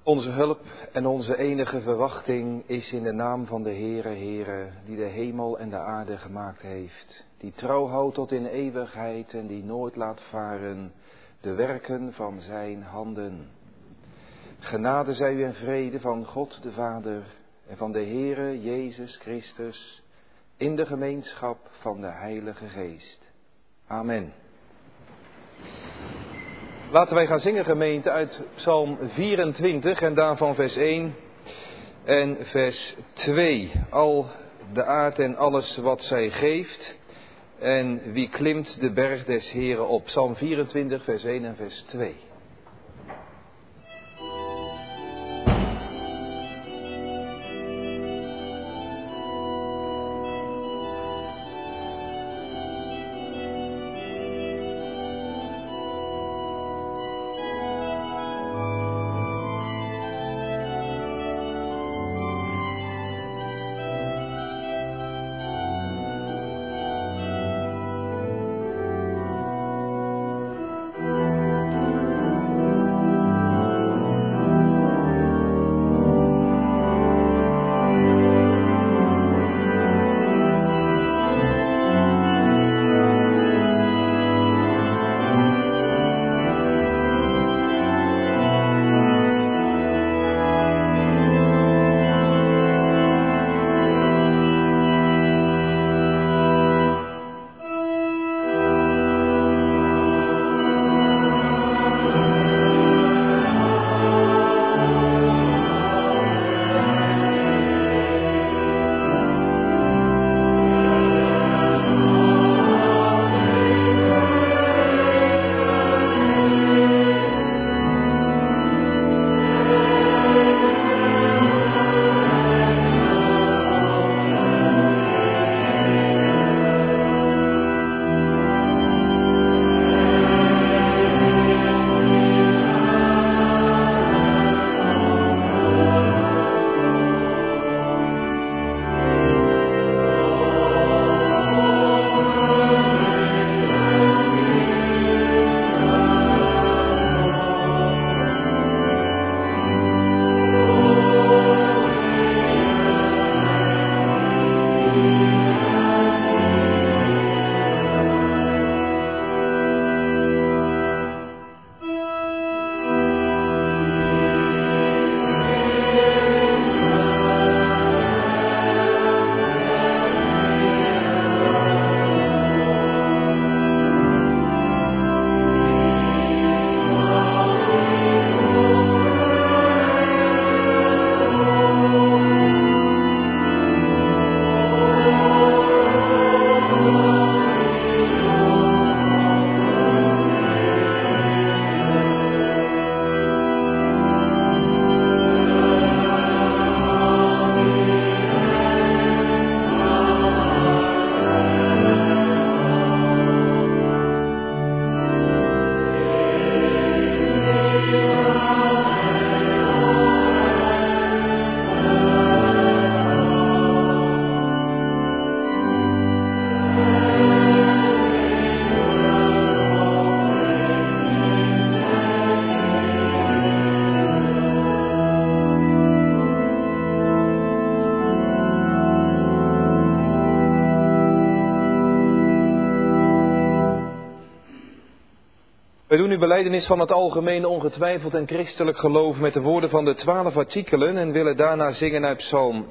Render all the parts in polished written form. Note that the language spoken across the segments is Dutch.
Onze hulp en onze enige verwachting is in de naam van de Heere, die de hemel en de aarde gemaakt heeft, die trouw houdt tot in eeuwigheid en die nooit laat varen de werken van zijn handen. Genade zij u en vrede van God de Vader en van de Heere Jezus Christus in de gemeenschap van de Heilige Geest. Amen. Laten wij gaan zingen, gemeente, uit Psalm 24 en daarvan vers 1 en vers 2. Al de aard en alles wat zij geeft en wie klimt de berg des Heren op. Psalm 24 vers 1 en vers 2. Wij doen nu belijdenis van het algemeen ongetwijfeld en christelijk geloof met de woorden van de 12 artikelen en willen daarna zingen uit Psalm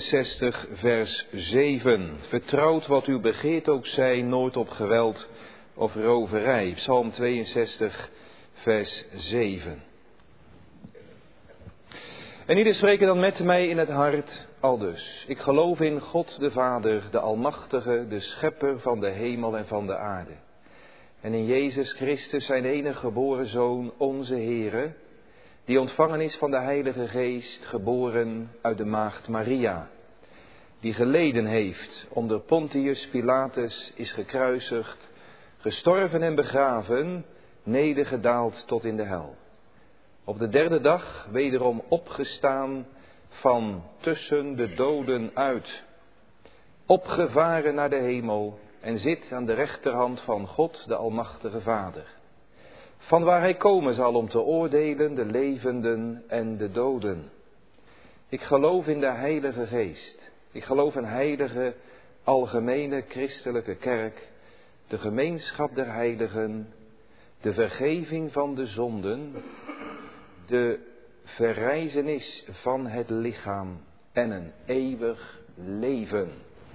62 vers 7. Vertrouwd wat u begeert ook zij, nooit op geweld of roverij. Psalm 62 vers 7. En ieder spreken dan met mij in het hart aldus. Ik geloof in God de Vader, de Almachtige, de Schepper van de hemel en van de aarde. En in Jezus Christus, zijn enige geboren Zoon, onze Heere, die ontvangen is van de Heilige Geest, geboren uit de maagd Maria, die geleden heeft, onder Pontius Pilatus is gekruisigd, gestorven en begraven, nedergedaald tot in de hel. Op de derde dag wederom opgestaan van tussen de doden uit, opgevaren naar de hemel en zit aan de rechterhand van God, de Almachtige Vader. van waar hij komen zal om te oordelen de levenden en de doden. Ik geloof in de Heilige Geest. Ik geloof een heilige, algemene christelijke kerk, de gemeenschap der heiligen, de vergeving van de zonden, de verrijzenis van het lichaam en een eeuwig leven.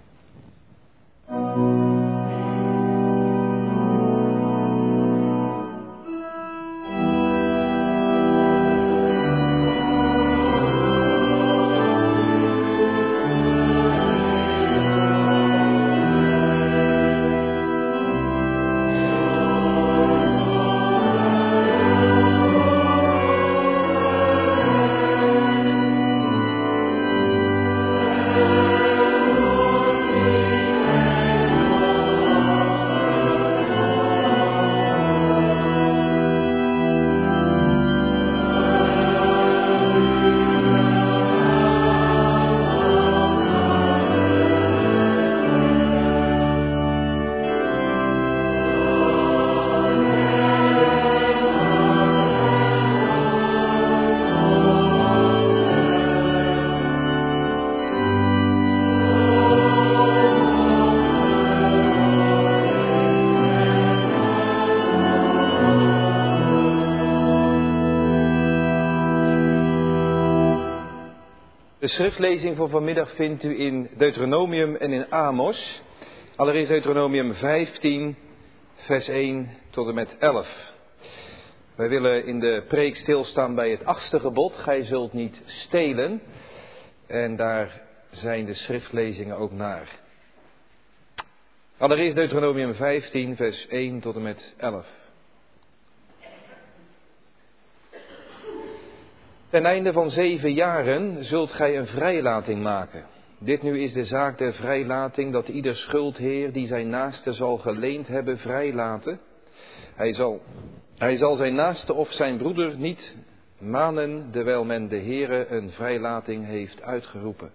De schriftlezing voor vanmiddag vindt u in Deuteronomium en in Amos. Allereerst Deuteronomium 15, vers 1 tot en met 11. Wij willen in de preek stilstaan bij het 8e gebod, gij zult niet stelen. En daar zijn de schriftlezingen ook naar. Allereerst Deuteronomium 15, vers 1 tot en met 11. Ten einde van 7 jaren zult gij een vrijlating maken. Dit nu is de zaak der vrijlating, dat ieder schuldheer die zijn naaste zal geleend hebben vrijlaten. Hij zal zijn naaste of zijn broeder niet manen, terwijl men de Heere een vrijlating heeft uitgeroepen.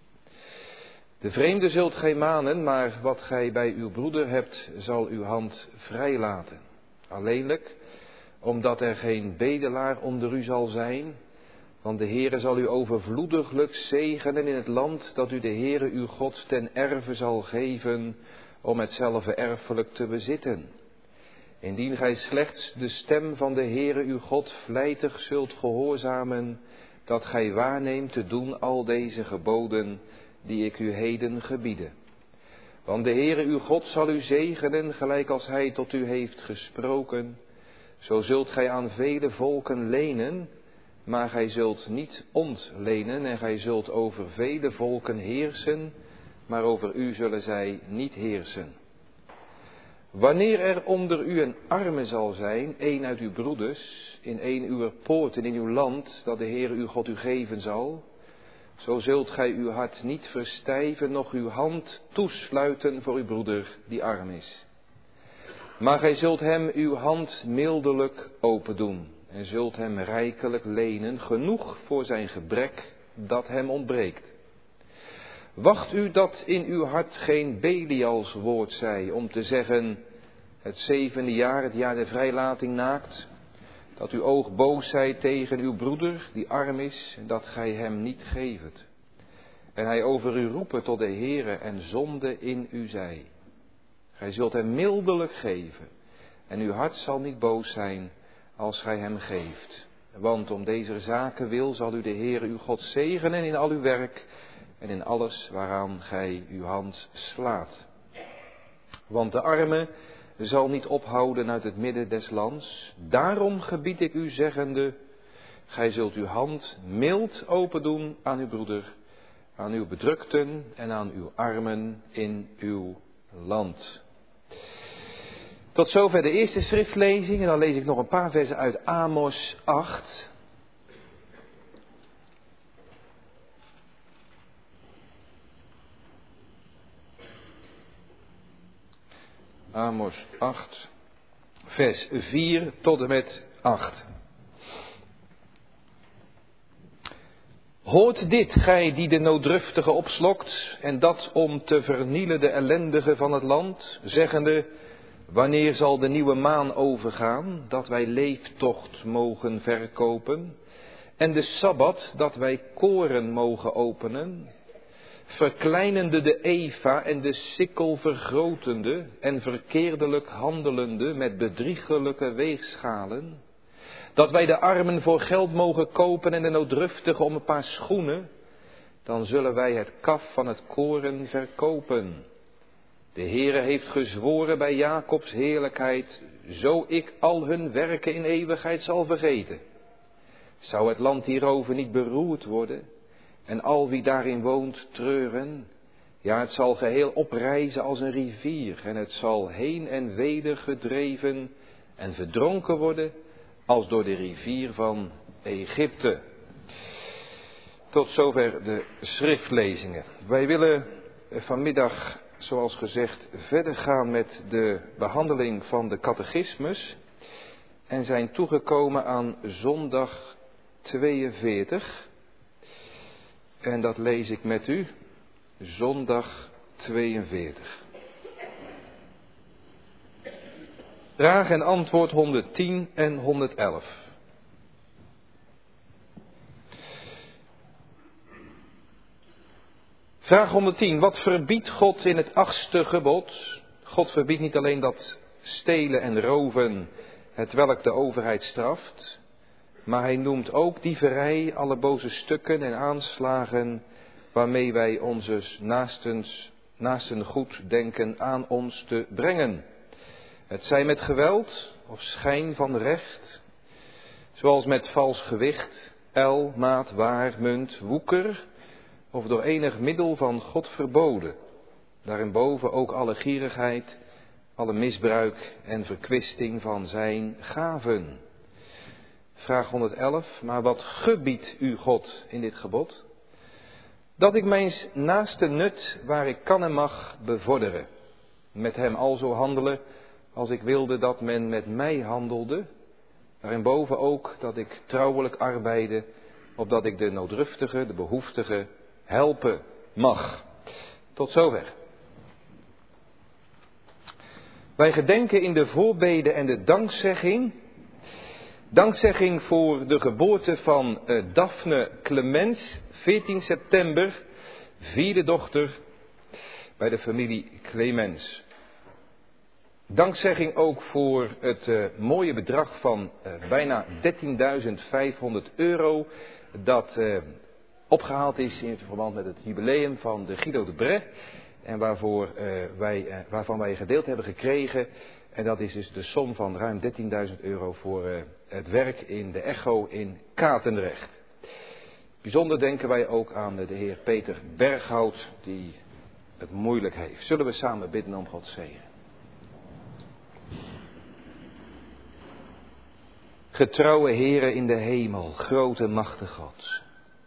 De vreemde zult gij manen, maar wat gij bij uw broeder hebt, zal uw hand vrijlaten. Alleenlijk, omdat er geen bedelaar onder u zal zijn. Want de Heere zal u overvloediglijk zegenen in het land dat u de Heere uw God ten erve zal geven, om hetzelfde erfelijk te bezitten. Indien gij slechts de stem van de Heere uw God vlijtig zult gehoorzamen, dat gij waarneemt te doen al deze geboden die ik u heden gebiede. Want de Heere uw God zal u zegenen, gelijk als hij tot u heeft gesproken. Zo zult gij aan vele volken lenen, maar gij zult niet ontlenen en gij zult over vele volken heersen, maar over u zullen zij niet heersen. Wanneer er onder u een arme zal zijn, een uit uw broeders, in een uwer poorten in uw land, dat de Heere uw God u geven zal, zo zult gij uw hart niet verstijven, noch uw hand toesluiten voor uw broeder die arm is. Maar gij zult hem uw hand mildelijk open doen. En zult hem rijkelijk lenen, genoeg voor zijn gebrek dat hem ontbreekt. Wacht u dat in uw hart geen Belials woord zij, om te zeggen, het 7e jaar, het jaar der vrijlating naakt, dat uw oog boos zij tegen uw broeder, die arm is, en dat gij hem niet geeft. En hij over u roepen tot de Heere en zonde in u zij. Gij zult hem mildelijk geven, en uw hart zal niet boos zijn, als gij hem geeft. Want om deze zaken wil zal u de Heere uw God zegenen in al uw werk en in alles waaraan gij uw hand slaat. Want de arme zal niet ophouden uit het midden des lands. Daarom gebied ik u zeggende, gij zult uw hand mild open doen aan uw broeder, aan uw bedrukten en aan uw armen in uw land. Tot zover de eerste schriftlezing en dan lees ik nog een paar versen uit Amos 8. Amos 8, vers 4 tot en met 8. Hoort dit, gij die de nooddruftige opslokt, en dat om te vernielen de ellendige van het land, zeggende, Wanneer zal de nieuwe maan overgaan, dat wij leeftocht mogen verkopen? En de Sabbat, dat wij koren mogen openen? Verkleinende de Eva en de sikkel vergrotende en verkeerdelijk handelende met bedriegelijke weegschalen? Dat wij de armen voor geld mogen kopen en de nooddruftigen om een paar schoenen? Dan zullen wij het kaf van het koren verkopen. De Heere heeft gezworen bij Jacobs heerlijkheid, zo ik al hun werken in eeuwigheid zal vergeten. Zou het land hierover niet beroerd worden en al wie daarin woont treuren? Ja, het zal geheel oprijzen als een rivier en het zal heen en weder gedreven en verdronken worden als door de rivier van Egypte. Tot zover de schriftlezingen. Wij willen vanmiddag, zoals gezegd, verder gaan met de behandeling van de catechismus en zijn toegekomen aan zondag 42. En dat lees ik met u, zondag 42. Vraag en antwoord 110 en 111. Vraag 110. Wat verbiedt God in het 8e gebod? God verbiedt niet alleen dat stelen en roven, hetwelk de overheid straft, maar hij noemt ook dieverij, alle boze stukken en aanslagen waarmee wij onze naasten goed denken aan ons te brengen. Het zij met geweld of schijn van recht, zoals met vals gewicht, el, maat, waar, munt, woeker, of door enig middel van God verboden. Daarenboven ook alle gierigheid, alle misbruik en verkwisting van zijn gaven. Vraag 111, maar wat gebiedt u God in dit gebod? Dat ik mijn naaste nut waar ik kan en mag bevorderen. Met hem alzo handelen als ik wilde dat men met mij handelde. Daarenboven ook dat ik trouwelijk arbeide, opdat ik de nooddruftige, de behoeftige helpen mag. Tot zover. Wij gedenken in de voorbeden en de dankzegging. Dankzegging voor de geboorte van Daphne Clemens, 14 september, 4e dochter bij de familie Clemens. Dankzegging ook voor het mooie bedrag van bijna 13.500 euro dat opgehaald is in verband met het jubileum van de Guido de Brès en waarvan wij gedeeld hebben gekregen. En dat is dus de som van ruim 13.000 euro voor het werk in de Echo in Katendrecht. Bijzonder denken wij ook aan de heer Peter Berghout die het moeilijk heeft. Zullen we samen bidden om Gods zegen? Getrouwe Heere in de hemel, grote machtige God.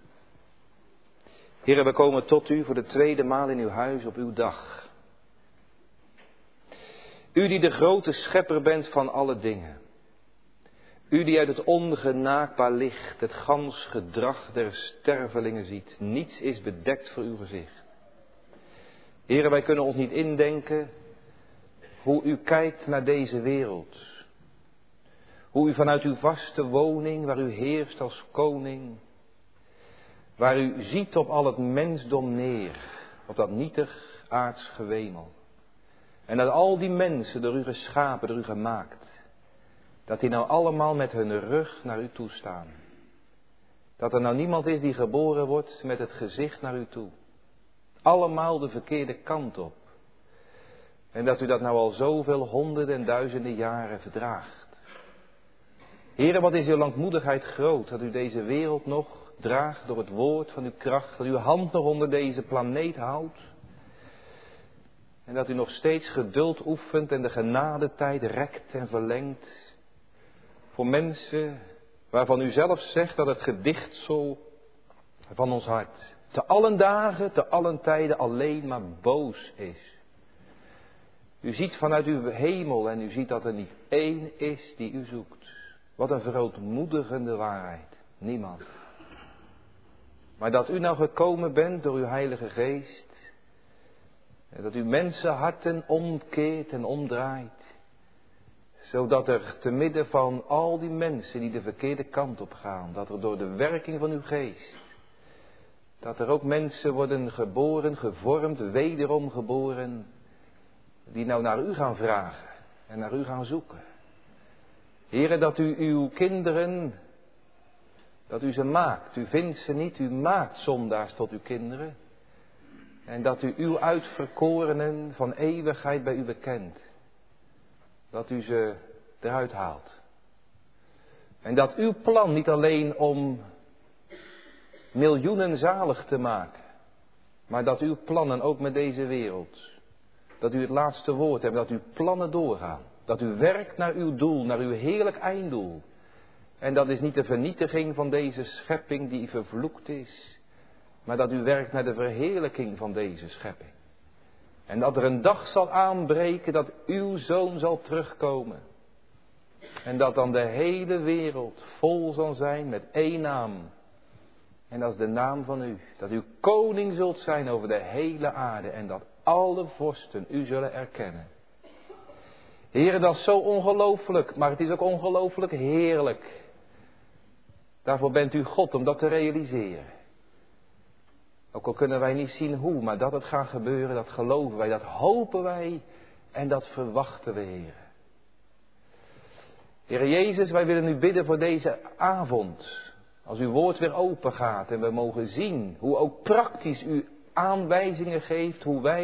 Heere, we komen tot u voor de tweede maal in uw huis op uw dag. U die de grote schepper bent van alle dingen. U die uit het ongenaakbaar licht het gans gedrag der stervelingen ziet. Niets is bedekt voor uw gezicht. Heere, wij kunnen ons niet indenken hoe u kijkt naar deze wereld. Hoe u vanuit uw vaste woning, waar u heerst als koning, waar u ziet op al het mensdom neer, op dat nietig aards gewemel. En dat al die mensen door u geschapen, door u gemaakt, dat die nou allemaal met hun rug naar u toe staan. Dat er nou niemand is die geboren wordt met het gezicht naar u toe. Allemaal de verkeerde kant op. En dat u dat nou al zoveel honderden en duizenden jaren verdraagt. Heere, wat is uw langmoedigheid groot, dat u deze wereld nog draagt door het woord van uw kracht, dat uw hand nog onder deze planeet houdt. En dat u nog steeds geduld oefent en de genadetijd rekt en verlengt. Voor mensen waarvan u zelf zegt dat het gedichtsel van ons hart te allen dagen, te allen tijden alleen maar boos is. U ziet vanuit uw hemel en u ziet dat er niet één is die u zoekt. Wat een verootmoedigende waarheid. Niemand. Maar dat u nou gekomen bent door uw Heilige Geest. En dat u mensenharten omkeert en omdraait. Zodat er te midden van al die mensen die de verkeerde kant op gaan, dat er door de werking van uw geest, dat er ook mensen worden geboren, gevormd, wederom geboren, die nou naar u gaan vragen en naar u gaan zoeken. Heere, dat u uw kinderen, dat u ze maakt. U vindt ze niet, u maakt zondaars tot uw kinderen. En dat u uw uitverkorenen van eeuwigheid bij u bekent. Dat u ze eruit haalt. En dat uw plan niet alleen om miljoenen zalig te maken, maar dat uw plannen ook met deze wereld, dat u het laatste woord hebt, dat uw plannen doorgaan. Dat u werkt naar uw doel, naar uw heerlijk einddoel. En dat is niet de vernietiging van deze schepping die vervloekt is, maar dat u werkt naar de verheerlijking van deze schepping. En dat er een dag zal aanbreken dat uw zoon zal terugkomen. En dat dan de hele wereld vol zal zijn met één naam. En dat is de naam van u. Dat u koning zult zijn over de hele aarde en dat alle vorsten u zullen erkennen. Heere, dat is zo ongelooflijk, maar het is ook ongelooflijk heerlijk. Daarvoor bent u God om dat te realiseren. Ook al kunnen wij niet zien hoe, maar dat het gaat gebeuren, dat geloven wij, dat hopen wij en dat verwachten we, Heere. Heere Jezus, wij willen u bidden voor deze avond. Als uw woord weer open gaat en we mogen zien hoe ook praktisch u aanwijzingen geeft,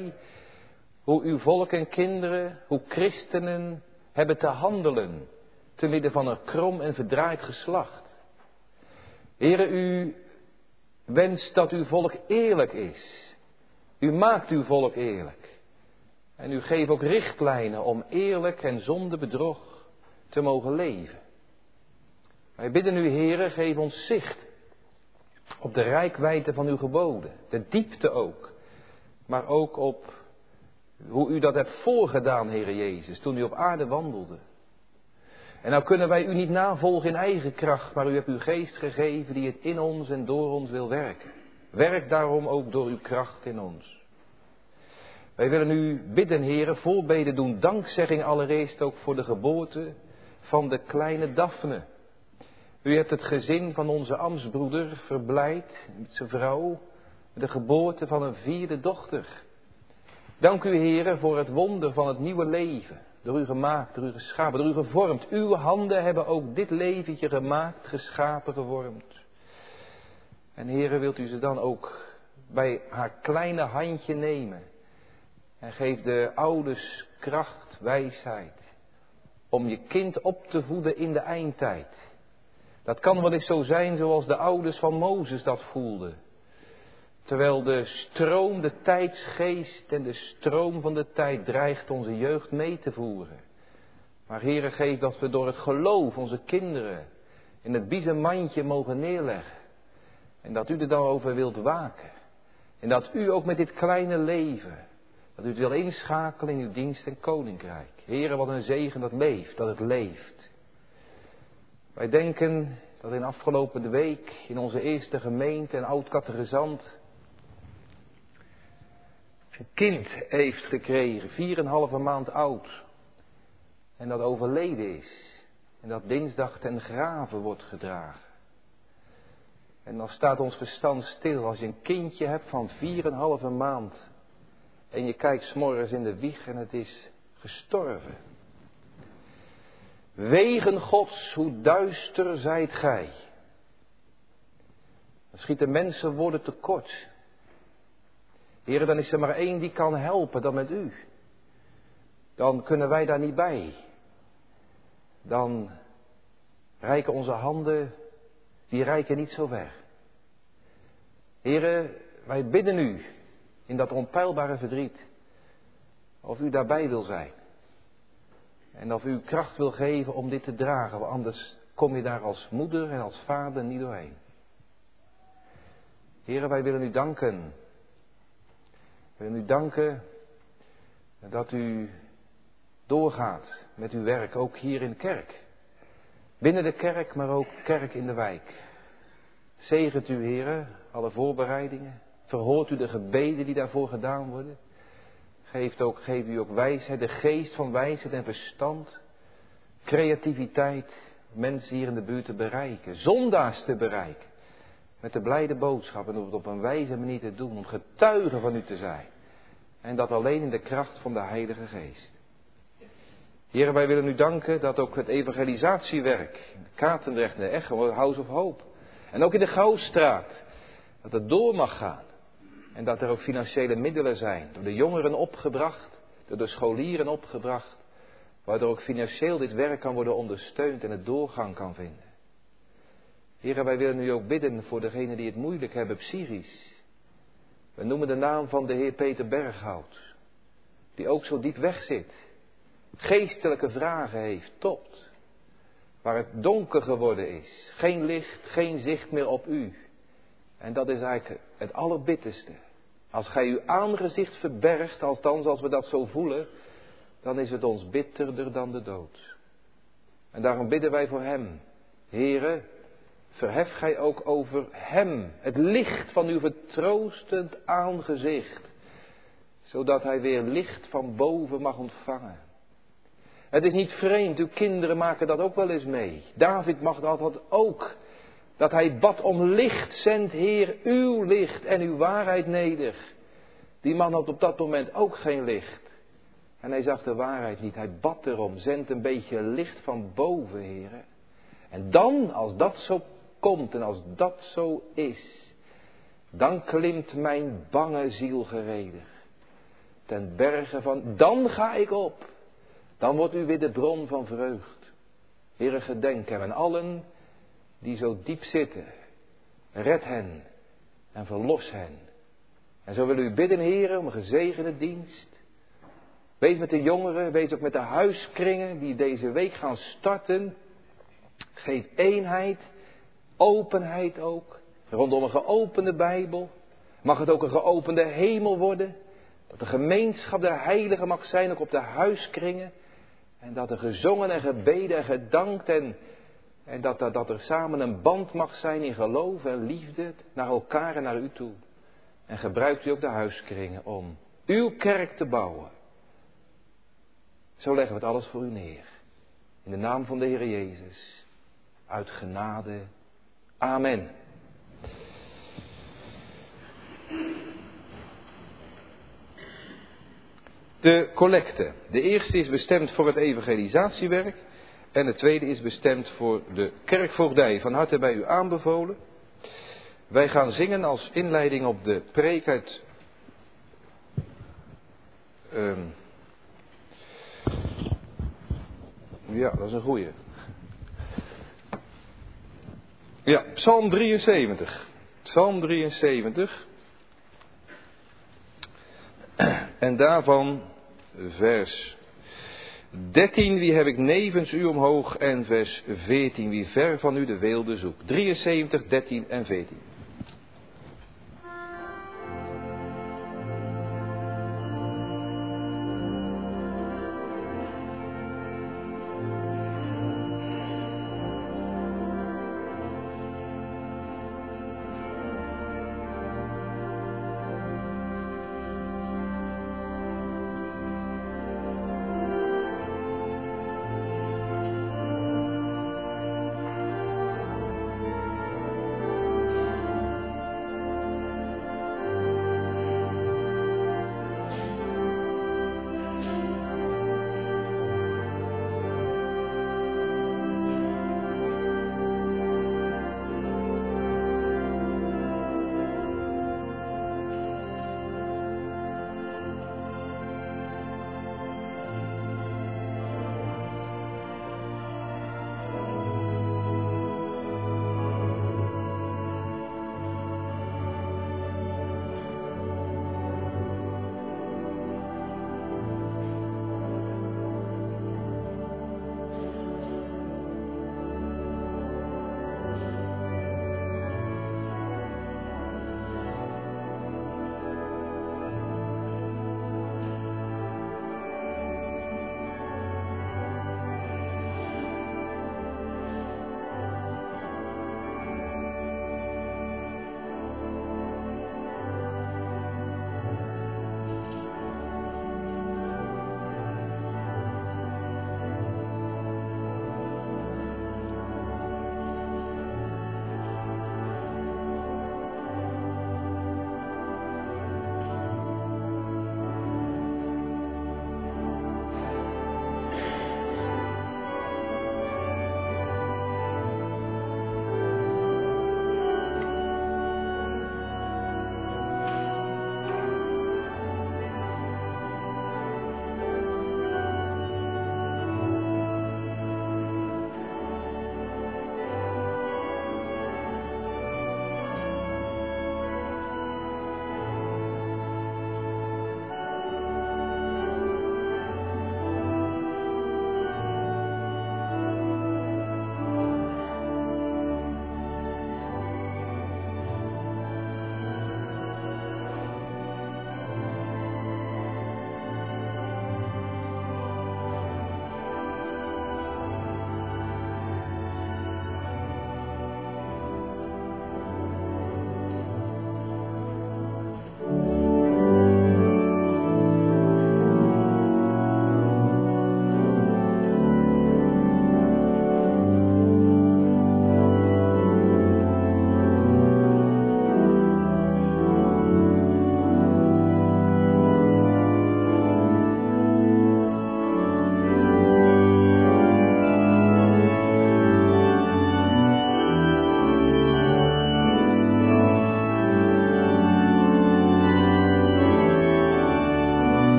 hoe uw volk en kinderen, hoe christenen hebben te handelen te midden van een krom en verdraaid geslacht. Heere, u wenst dat uw volk eerlijk is. U maakt uw volk eerlijk. En u geeft ook richtlijnen om eerlijk en zonder bedrog te mogen leven. Wij bidden u, Heere, geef ons zicht op de reikwijdte van uw geboden. De diepte ook. Maar ook op hoe u dat hebt voorgedaan, Heere Jezus, toen u op aarde wandelde. En nou kunnen wij u niet navolgen in eigen kracht, maar u hebt uw geest gegeven die het in ons en door ons wil werken. Werk daarom ook door uw kracht in ons. Wij willen u bidden, Heere, voorbeden doen, dankzegging allereerst ook voor de geboorte van de kleine Daphne. U hebt het gezin van onze ambtsbroeder verblijd, met zijn vrouw, de geboorte van een 4e dochter. Dank u, Heere, voor het wonder van het nieuwe leven. Door u gemaakt, door u geschapen, door u gevormd. Uw handen hebben ook dit leventje gemaakt, geschapen, gevormd. En Heere, wilt u ze dan ook bij haar kleine handje nemen. En geef de ouders kracht, wijsheid. Om je kind op te voeden in de eindtijd. Dat kan wel eens zo zijn zoals de ouders van Mozes dat voelden. Terwijl de stroom, de tijdsgeest en de stroom van de tijd dreigt onze jeugd mee te voeren. Maar Heere, geef dat we door het geloof onze kinderen in het biezenmandje mogen neerleggen. En dat u er dan over wilt waken. En dat u ook met dit kleine leven, dat u het wil inschakelen in uw dienst en koninkrijk. Heere, wat een zegen dat leeft, dat het leeft. Wij denken dat in afgelopen week in onze eerste gemeente een oud-catechisant een kind heeft gekregen, 4,5 maand oud. En dat overleden is. En dat dinsdag ten grave wordt gedragen. En dan staat ons verstand stil als je een kindje hebt van 4,5 maand. En je kijkt 's morgens in de wieg en het is gestorven. Wegen Gods, hoe duister zijt gij. Dan schieten mensen woorden tekort. Heere, dan is er maar één die kan helpen, dan met u. Dan kunnen wij daar niet bij. Dan reiken onze handen, die reiken niet zo ver. Heere, wij bidden u in dat onpeilbare verdriet. Of u daarbij wil zijn. En of u kracht wil geven om dit te dragen, want anders kom je daar als moeder en als vader niet doorheen. Heere, wij willen u danken. We willen u danken dat u doorgaat met uw werk, ook hier in de kerk. Binnen de kerk, maar ook kerk in de wijk. Zegent u, Heere, alle voorbereidingen. Verhoort u de gebeden die daarvoor gedaan worden. Geeft u ook wijsheid, de geest van wijsheid en verstand. creativiteit mensen hier in de buurt te bereiken. Zondaars te bereiken. Met de blijde boodschap en om het op een wijze manier te doen. Om getuige van u te zijn. En dat alleen in de kracht van de Heilige Geest. Heren, wij willen u danken dat ook het evangelisatiewerk in Katendrecht en de Echo, House of Hope. En ook in de Gouwstraat. Dat het door mag gaan. En dat er ook financiële middelen zijn. Door de jongeren opgebracht. Door de scholieren opgebracht. Waardoor ook financieel dit werk kan worden ondersteund en het doorgang kan vinden. Heren, wij willen u ook bidden voor degenen die het moeilijk hebben psychisch. We noemen de naam van de heer Peter Berghout. Die ook zo diep weg zit. Geestelijke vragen heeft, topt. Waar het donker geworden is. Geen licht, geen zicht meer op u. En dat is eigenlijk het allerbitterste. Als gij uw aangezicht verbergt, althans als we dat zo voelen, dan is het ons bitterder dan de dood. En daarom bidden wij voor hem. Heere, verhef gij ook over hem het licht van uw vertroostend aangezicht. Zodat hij weer licht van boven mag ontvangen. Het is niet vreemd, uw kinderen maken dat ook wel eens mee. David mag dat ook. Dat hij bad om licht, zend Heer uw licht en uw waarheid neder. Die man had op dat moment ook geen licht. En hij zag de waarheid niet, hij bad erom, zend een beetje licht van boven, Heer. En dan, als dat zo komt en als dat zo is, dan klimt mijn bange ziel geredig. Ten berge van, dan ga ik op. Dan wordt u weer de bron van vreugd. Heere, gedenk hem en allen die zo diep zitten. Red hen en verlos hen. En zo willen u bidden, Heere, om een gezegende dienst. Wees met de jongeren, wees ook met de huiskringen die deze week gaan starten. Geef eenheid, openheid ook. Rondom een geopende Bijbel. Mag het ook een geopende hemel worden. Dat de gemeenschap der heiligen mag zijn, ook op de huiskringen. En dat er gezongen en gebeden en gedankt en dat er samen een band mag zijn in geloof en liefde naar elkaar en naar u toe. En gebruikt u ook de huiskringen om uw kerk te bouwen. Zo leggen we het alles voor u neer. In de naam van de Heer Jezus. Uit genade. Amen. De collecte. De eerste is bestemd voor het evangelisatiewerk. En de tweede is bestemd voor de kerkvoogdij. Van harte bij u aanbevolen. Wij gaan zingen als inleiding op de preek uit... Ja, dat is een goeie. Ja, Psalm 73. Psalm 73. En daarvan vers 13, wie heb ik nevens u omhoog, en vers 14, wie ver van u de weelde zoekt. 73, 13 en 14.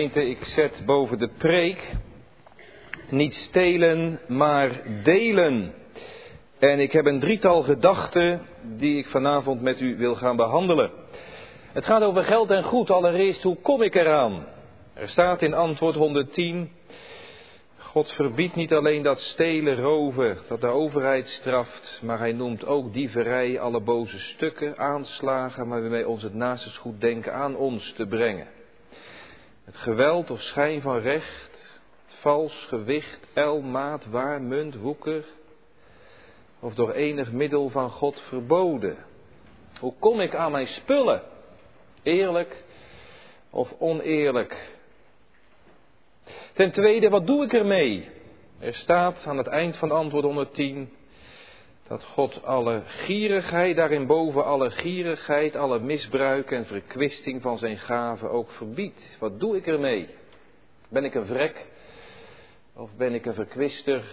Gemeente, ik zet boven de preek niet stelen, maar delen. En ik heb een drietal gedachten die ik vanavond met u wil gaan behandelen. Het gaat over geld en goed. Allereerst, hoe kom ik eraan? Er staat in antwoord 110... God verbiedt niet alleen dat stelen, roven, dat de overheid straft, maar hij noemt ook dieverij, alle boze stukken, aanslagen, waarmee ons het naast goed denken aan ons te brengen. Het geweld of schijn van recht, het vals gewicht, el, maat, waar, munt, woeker, of door enig middel van God verboden. Hoe kom ik aan mijn spullen? Eerlijk of oneerlijk? Ten tweede, wat doe ik ermee? Er staat aan het eind van antwoord 110... dat God alle gierigheid, daarin boven alle gierigheid, alle misbruik en verkwisting van zijn gaven ook verbiedt. Wat doe ik ermee? Ben ik een vrek? Of ben ik een verkwister?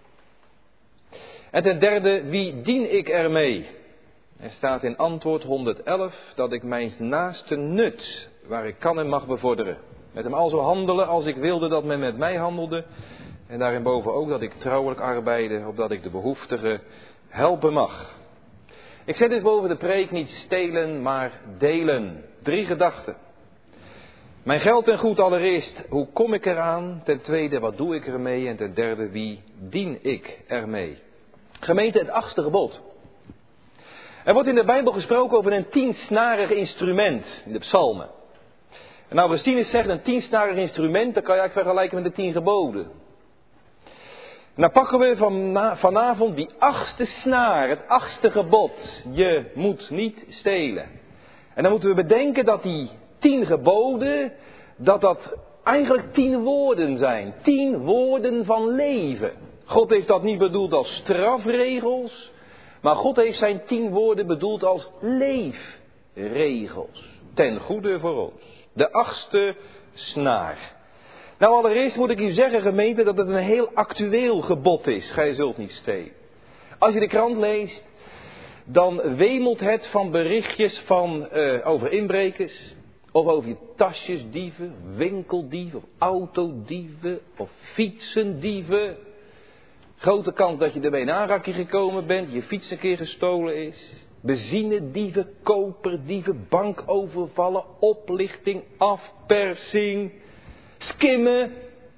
En ten derde, wie dien ik ermee? Er staat in antwoord 111 dat ik mijn naaste nut, waar ik kan en mag bevorderen. Met hem al zo handelen als ik wilde dat men met mij handelde. En daarinboven ook dat ik trouwelijk arbeide, opdat ik de behoeftige helpen mag. Ik zet dit boven de preek niet stelen, maar delen. 3 gedachten. Mijn geld en goed allereerst, hoe kom ik eraan? Ten tweede, wat doe ik ermee? En ten derde, wie dien ik ermee? Gemeente, het 8e gebod. Er wordt in de Bijbel gesproken over een 10-snarig instrument in de psalmen. En Augustinus zegt, een 10-snarig instrument, dat kan je eigenlijk vergelijken met de 10 geboden. En dan pakken we vanavond die 8e snaar, het 8e gebod. Je moet niet stelen. En dan moeten we bedenken dat die 10 geboden, dat eigenlijk 10 woorden zijn. 10 woorden van leven. God heeft dat niet bedoeld als strafregels, maar God heeft zijn 10 woorden bedoeld als leefregels. Ten goede voor ons. De 8e snaar. Nou, allereerst moet ik u zeggen, gemeente, dat het een heel actueel gebod is. Gij zult niet stelen. Als je de krant leest, dan wemelt het van berichtjes over inbrekers. Of over je tasjesdieven, winkeldieven, of autodieven, of fietsendieven. Grote kans dat je ermee in aanraking gekomen bent, je fiets een keer gestolen is. Benzinedieven, koperdieven, bankovervallen, oplichting, afpersing, skimmen.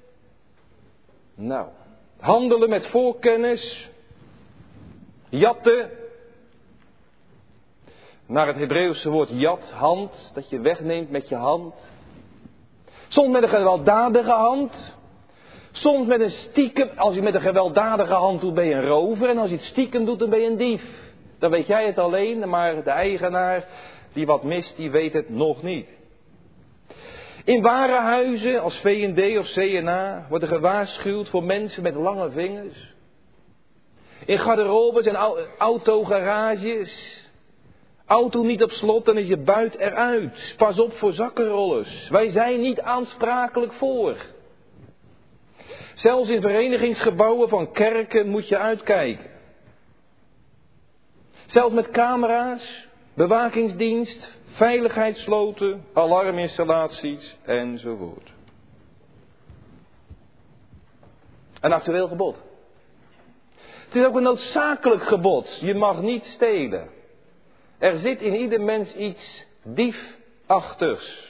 Nou, handelen met voorkennis, jatten. Naar het Hebreeuwse woord jat, hand, dat je wegneemt met je hand. Soms met een gewelddadige hand. Soms met een stiekem, als je met een gewelddadige hand doet ben je een rover. En als je het stiekem doet dan ben je een dief. Dan weet jij het alleen, maar de eigenaar die wat mist, die weet het nog niet. In warenhuizen als V&D of C&A wordt er gewaarschuwd voor mensen met lange vingers. In garderobes en autogarages. Auto niet op slot, dan is je buit eruit. Pas op voor zakkenrollers. Wij zijn niet aansprakelijk voor. Zelfs in verenigingsgebouwen van kerken moet je uitkijken. Zelfs met camera's, bewakingsdienst, veiligheidssloten, alarminstallaties enzovoort. Een actueel gebod. Het is ook een noodzakelijk gebod. Je mag niet stelen. Er zit in ieder mens iets diefachtigs.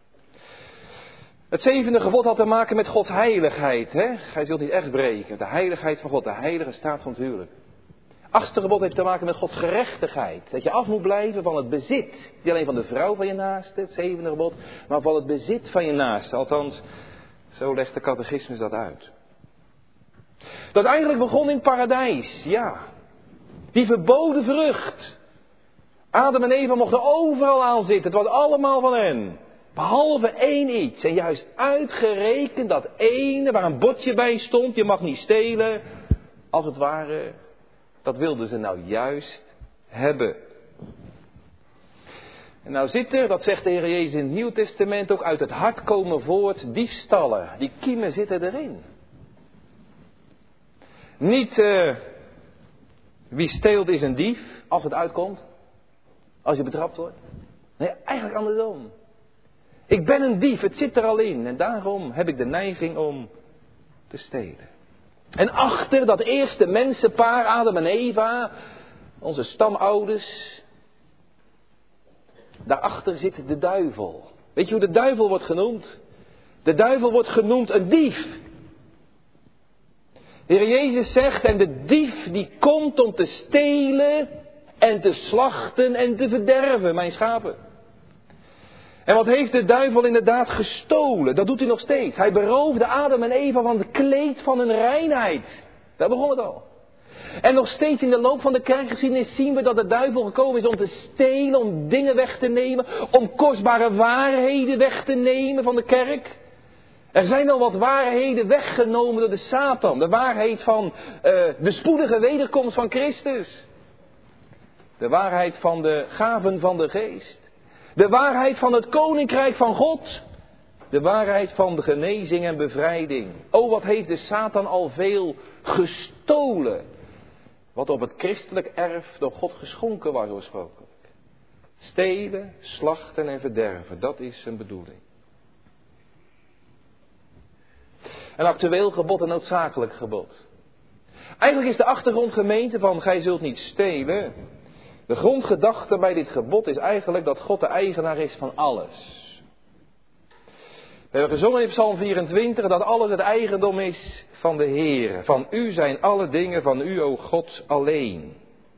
Het 7e gebod had te maken met Gods heiligheid. Gij zult niet echt breken. De heiligheid van God, de heilige staat van het huwelijk. 8e gebod heeft te maken met Gods gerechtigheid. Dat je af moet blijven van het bezit. Niet alleen van de vrouw van je naaste, het 7e gebod, maar van het bezit van je naaste. Althans, zo legt de catechismus dat uit. Dat eigenlijk begon in het paradijs, ja. Die verboden vrucht. Adam en Eva mochten overal aan zitten. Het was allemaal van hen. Behalve één iets. En juist uitgerekend dat ene waar een bordje bij stond. Je mag niet stelen. Als het ware. Dat wilden ze nou juist hebben. En nou zit er, dat zegt de Heer Jezus in het Nieuw Testament ook, uit het hart komen voort diefstallen. Die kiemen zitten erin. Niet wie steelt is een dief, als het uitkomt. Als je betrapt wordt. Nee, eigenlijk andersom. Ik ben een dief, het zit er al in. En daarom heb ik de neiging om te stelen. En achter dat eerste mensenpaar, Adam en Eva, onze stamouders, daarachter zit de duivel. Weet je hoe de duivel wordt genoemd? De duivel wordt genoemd een dief. De Heer Jezus zegt, en de dief die komt om te stelen en te slachten en te verderven, mijn schapen. En wat heeft de duivel inderdaad gestolen? Dat doet hij nog steeds. Hij beroofde Adam en Eva van het kleed van hun reinheid. Daar begon het al. En nog steeds in de loop van de kerkgeschiedenis zien we dat de duivel gekomen is om te stelen, om dingen weg te nemen, om kostbare waarheden weg te nemen van de kerk. Er zijn al wat waarheden weggenomen door de Satan. De waarheid van de spoedige wederkomst van Christus. De waarheid van de gaven van de geest. De waarheid van het koninkrijk van God. De waarheid van de genezing en bevrijding. Oh, wat heeft de Satan al veel gestolen. Wat op het christelijk erf door God geschonken was oorspronkelijk. Stelen, slachten en verderven. Dat is zijn bedoeling. Een actueel gebod, een noodzakelijk gebod. Eigenlijk is de achtergrond gemeente van gij zult niet stelen. De grondgedachte bij dit gebod is eigenlijk dat God de eigenaar is van alles. We hebben gezongen in Psalm 24 dat alles het eigendom is van de Heer. Van u zijn alle dingen, van u, o God, alleen.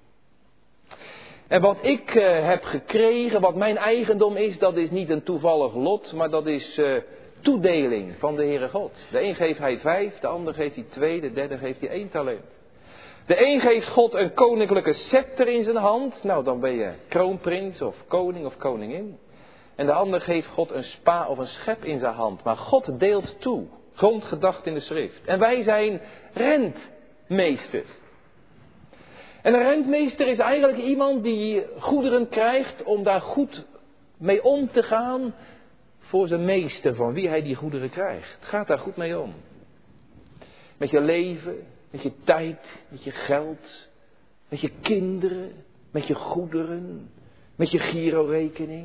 En wat ik heb gekregen, wat mijn eigendom is, dat is niet een toevallig lot, maar dat is toedeling van de Heere God. De een geeft hij 5, de ander geeft hij 2, de derde geeft hij 1 talent. De een geeft God een koninklijke scepter in zijn hand. Nou, dan ben je kroonprins of koning of koningin. En de ander geeft God een spa of een schep in zijn hand. Maar God deelt toe. Grondgedacht in de schrift. En wij zijn rentmeesters. En een rentmeester is eigenlijk iemand die goederen krijgt om daar goed mee om te gaan voor zijn meester, van wie hij die goederen krijgt. Gaat daar goed mee om. Met je leven, met je tijd, met je geld, met je kinderen, met je goederen, met je girorekening.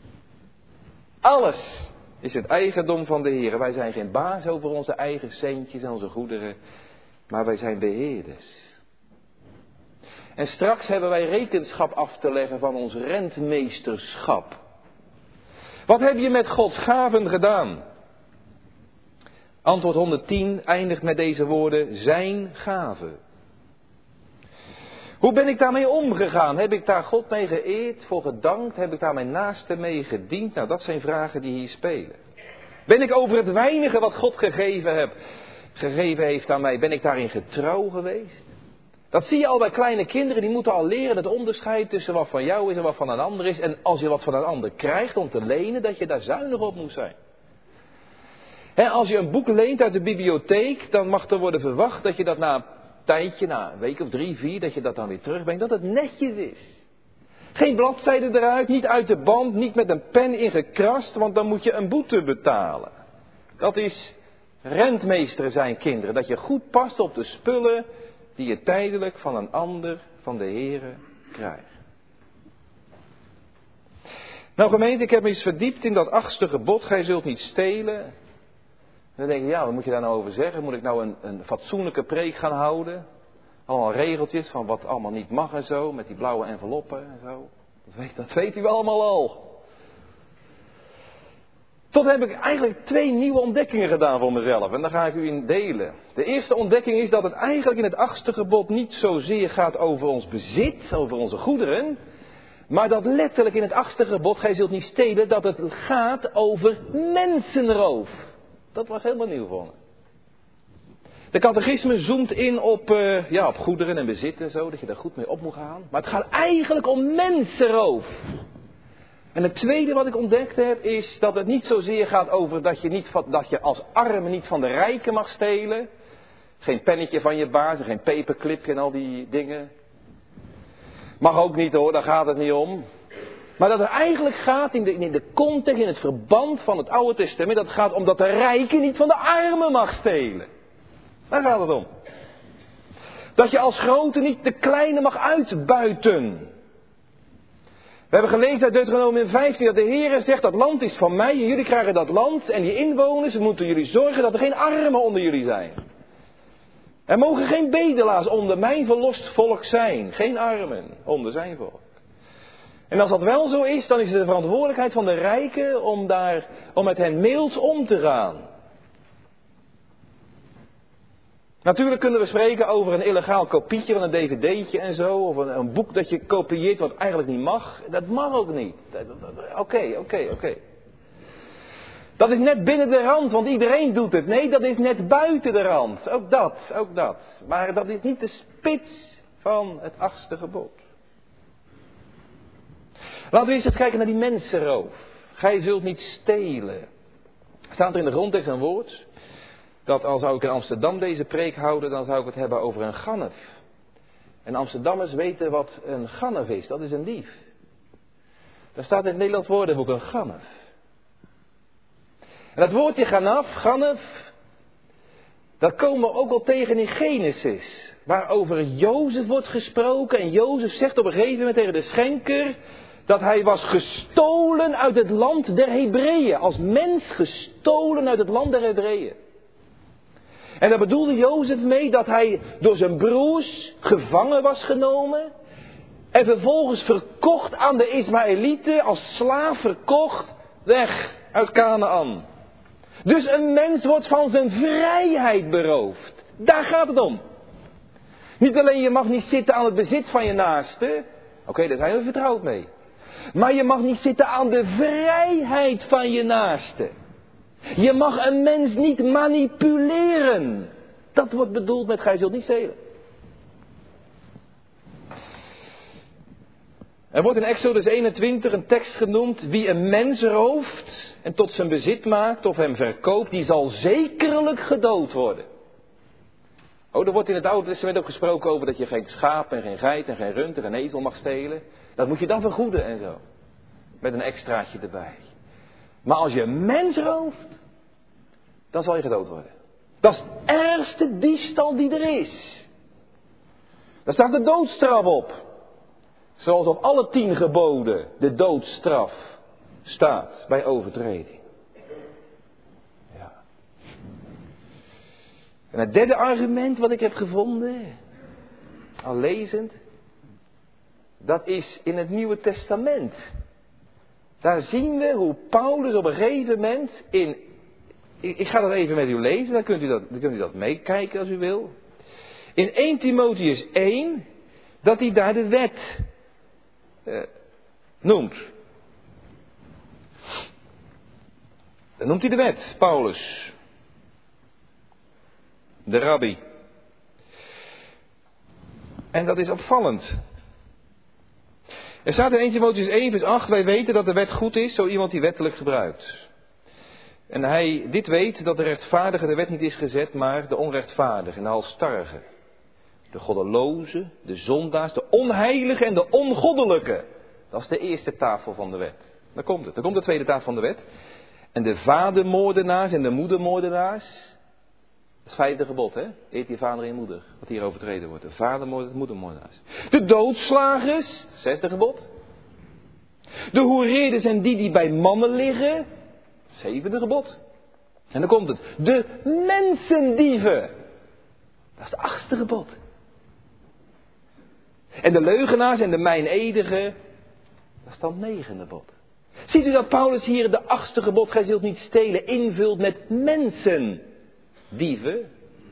Alles is het eigendom van de Heer. Wij zijn geen baas over onze eigen centjes en onze goederen, maar wij zijn beheerders. En straks hebben wij rekenschap af te leggen van ons rentmeesterschap. Wat heb je met Gods gaven gedaan? Antwoord 110 eindigt met deze woorden, zijn gaven. Hoe ben ik daarmee omgegaan? Heb ik daar God mee geëerd, voor gedankt? Heb ik daar mijn naaste mee gediend? Nou, dat zijn vragen die hier spelen. Ben ik over het weinige wat God gegeven heeft aan mij, ben ik daarin getrouw geweest? Dat zie je al bij kleine kinderen, die moeten al leren het onderscheid tussen wat van jou is en wat van een ander is. En als je wat van een ander krijgt om te lenen, dat je daar zuinig op moet zijn. Als je een boek leent uit de bibliotheek, dan mag er worden verwacht dat je dat na een tijdje, na een week of 3, 4, dat je dat dan weer terugbrengt, dat het netjes is. Geen bladzijden eruit, niet uit de band, niet met een pen ingekrast, want dan moet je een boete betalen. Dat is rentmeester zijn, kinderen, dat je goed past op de spullen die je tijdelijk van een ander, van de Heere, krijgt. Nou gemeente, ik heb me eens verdiept in dat 8e gebod, gij zult niet stelen. En dan denk je, ja, wat moet je daar nou over zeggen? Moet ik nou een fatsoenlijke preek gaan houden? Allemaal regeltjes van wat allemaal niet mag en zo, met die blauwe enveloppen en zo. Dat weet u allemaal al. Tot heb ik eigenlijk 2 nieuwe ontdekkingen gedaan voor mezelf. En daar ga ik u in delen. De eerste ontdekking is dat het eigenlijk in het 8e gebod niet zozeer gaat over ons bezit, over onze goederen. Maar dat letterlijk in het 8e gebod, gij zult niet stelen, dat het gaat over mensenroof. Dat was helemaal nieuw voor me. De catechisme zoomt in op goederen en bezit en zo, dat je daar goed mee op moet gaan. Maar het gaat eigenlijk om mensenroof. En het tweede wat ik ontdekt heb is dat het niet zozeer gaat over dat je als arme niet van de rijken mag stelen. Geen pennetje van je baas, geen paperclipje en al die dingen. Mag ook niet hoor, daar gaat het niet om. Maar dat het eigenlijk gaat in de context, in het verband van het Oude Testament, dat het gaat om dat de rijke niet van de armen mag stelen. Daar gaat het om. Dat je als grote niet de kleine mag uitbuiten. We hebben gelezen uit Deuteronomium 15 dat de Heer zegt dat land is van mij en jullie krijgen dat land en die inwoners moeten jullie zorgen dat er geen armen onder jullie zijn. Er mogen geen bedelaars onder mijn verlost volk zijn, geen armen onder zijn volk. En als dat wel zo is, dan is het de verantwoordelijkheid van de rijken om met hen mild om te gaan. Natuurlijk kunnen we spreken over een illegaal kopietje van een dvd'tje en zo. Of een boek dat je kopieert wat eigenlijk niet mag. Dat mag ook niet. Oké. Dat is net binnen de rand, want iedereen doet het. Nee, dat is net buiten de rand. Ook dat. Maar dat is niet de spits van het 8e gebod. Laten we eens kijken naar die mensenroof. Gij zult niet stelen. Staat er in de grondtekst een woord. Dat al zou ik in Amsterdam deze preek houden, dan zou ik het hebben over een ganef. En Amsterdammers weten wat een ganef is. Dat is een dief. Daar staat in het Nederlands woordenboek een ganef. En dat woordje ganef, dat komen we ook al tegen in Genesis. Waarover Jozef wordt gesproken. En Jozef zegt op een gegeven moment tegen de schenker dat hij was gestolen uit het land der Hebreeën. Als mens gestolen uit het land der Hebreeën. En daar bedoelde Jozef mee dat hij door zijn broers gevangen was genomen. En vervolgens verkocht aan de Ismaëlieten, als slaaf verkocht, weg uit Kanaan. Dus een mens wordt van zijn vrijheid beroofd. Daar gaat het om. Niet alleen je mag niet zitten aan het bezit van je naaste. Oké, daar zijn we vertrouwd mee. Maar je mag niet zitten aan de vrijheid van je naaste. Je mag een mens niet manipuleren. Dat wordt bedoeld met gij zult niet stelen. Er wordt in Exodus 21 een tekst genoemd. Wie een mens rooft en tot zijn bezit maakt of hem verkoopt, die zal zekerlijk gedood worden. Er wordt in het Oude Testament ook gesproken over dat je geen schaap en geen geit en geen rund en geen ezel mag stelen. Dat moet je dan vergoeden en zo. Met een extraatje erbij. Maar als je een mens rooft, dan zal je gedood worden. Dat is de ergste diefstal die er is. Daar staat de doodstraf op. Zoals op alle 10 geboden de doodstraf staat bij overtreding. Ja. En het derde argument wat ik heb gevonden, al lezend, dat is in het Nieuwe Testament. Daar zien we hoe Paulus op een gegeven moment ik ga dat even met u lezen, dan kunt u dat meekijken als u wil. In 1 Timotheus 1, dat hij daar de wet noemt. Dan noemt hij de wet, Paulus. De rabbi. En dat is opvallend. Er staat in 1 Timotheus 1 vers 8, wij weten dat de wet goed is, zo iemand die wettelijk gebruikt. En hij dit weet, dat de rechtvaardige de wet niet is gezet, maar de onrechtvaardige en de halsstarrige. De goddeloze, de zondaars, de onheilige en de ongoddelijke. Dat is de eerste tafel van de wet. Daar komt het. Dan komt de tweede tafel van de wet. En de vadermoordenaars en de moedermoordenaars. Dat is 5e gebod, hè? Eet je vader en je moeder. Wat hier overtreden wordt. De vadermoordenaars en de moedermoordenaars. De doodslagers. 6e gebod. De hoereerders en die bij mannen liggen. 7e gebod. En dan komt het. De mensendieven. Dat is de 8e gebod. En de leugenaars en de meineedigen. Dat is dan 9e gebod. Ziet u dat Paulus hier de 8e gebod, gij zult niet stelen, invult met mensendieven?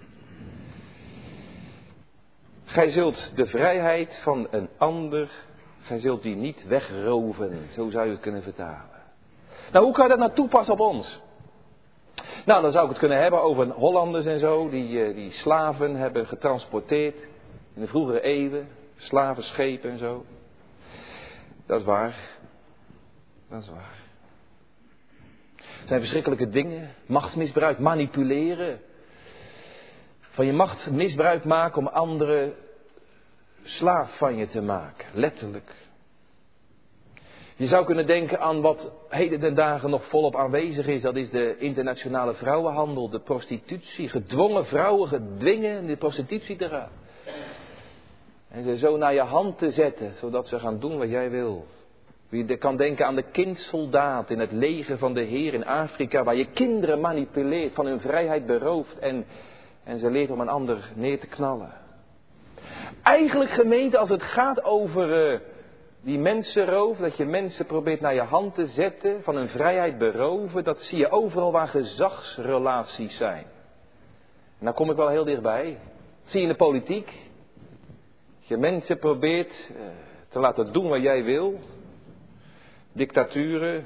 Gij zult de vrijheid van een ander, gij zult die niet wegroven. Zo zou je het kunnen vertalen. Nou, hoe kan je dat nou toepassen op ons? Nou, dan zou ik het kunnen hebben over Hollanders en zo, die slaven hebben getransporteerd in de vroegere eeuwen. Slavenschepen en zo. Dat is waar. Dat is waar. Er zijn verschrikkelijke dingen. Machtsmisbruik, manipuleren. Van je macht misbruik maken om anderen slaaf van je te maken. Letterlijk. Je zou kunnen denken aan wat heden ten dagen nog volop aanwezig is. Dat is de internationale vrouwenhandel, de prostitutie. Gedwongen vrouwen gedwingen in de prostitutie te gaan. En ze zo naar je hand te zetten, zodat ze gaan doen wat jij wil. Wie kan denken aan de kindsoldaat in het leger van de Heer in Afrika, waar je kinderen manipuleert, van hun vrijheid berooft en ze leert om een ander neer te knallen. Eigenlijk gemeente, als het gaat over die mensenroof, dat je mensen probeert naar je hand te zetten, van hun vrijheid beroven, dat zie je overal waar gezagsrelaties zijn. En dan kom ik wel heel dichtbij. Dat zie je in de politiek. Dat je mensen probeert te laten doen wat jij wil. Dictaturen.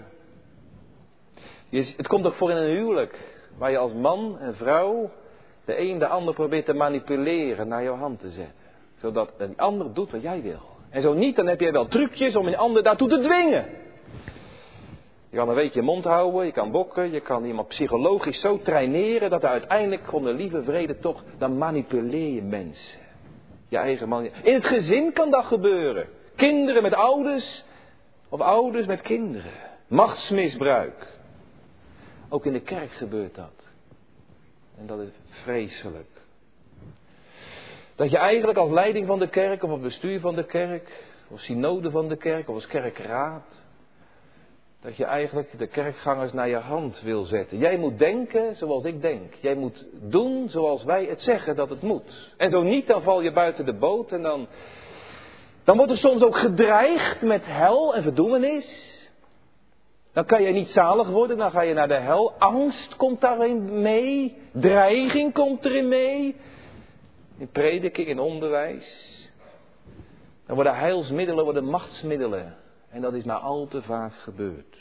Het komt ook voor in een huwelijk, waar je als man en vrouw de een de ander probeert te manipuleren, naar jouw hand te zetten. Zodat een ander doet wat jij wil. En zo niet, dan heb jij wel trucjes om een ander daartoe te dwingen. Je kan een beetje je mond houden, je kan bokken, je kan iemand psychologisch zo traineren dat er uiteindelijk om de lieve vrede toch, dan manipuleer je mensen. Je eigen man. In het gezin kan dat gebeuren. Kinderen met ouders of ouders met kinderen. Machtsmisbruik. Ook in de kerk gebeurt dat. En dat is vreselijk. Dat je eigenlijk als leiding van de kerk, of als bestuur van de kerk, of synode van de kerk, of als kerkraad, dat je eigenlijk de kerkgangers naar je hand wil zetten. Jij moet denken zoals ik denk. Jij moet doen zoals wij het zeggen dat het moet. En zo niet, dan val je buiten de boot en dan wordt er soms ook gedreigd met hel en verdoemenis. Dan kan je niet zalig worden, dan ga je naar de hel. Angst komt daarin mee. Dreiging komt erin mee. In prediking, in onderwijs. Dan worden heilsmiddelen, worden machtsmiddelen. En dat is maar al te vaak gebeurd.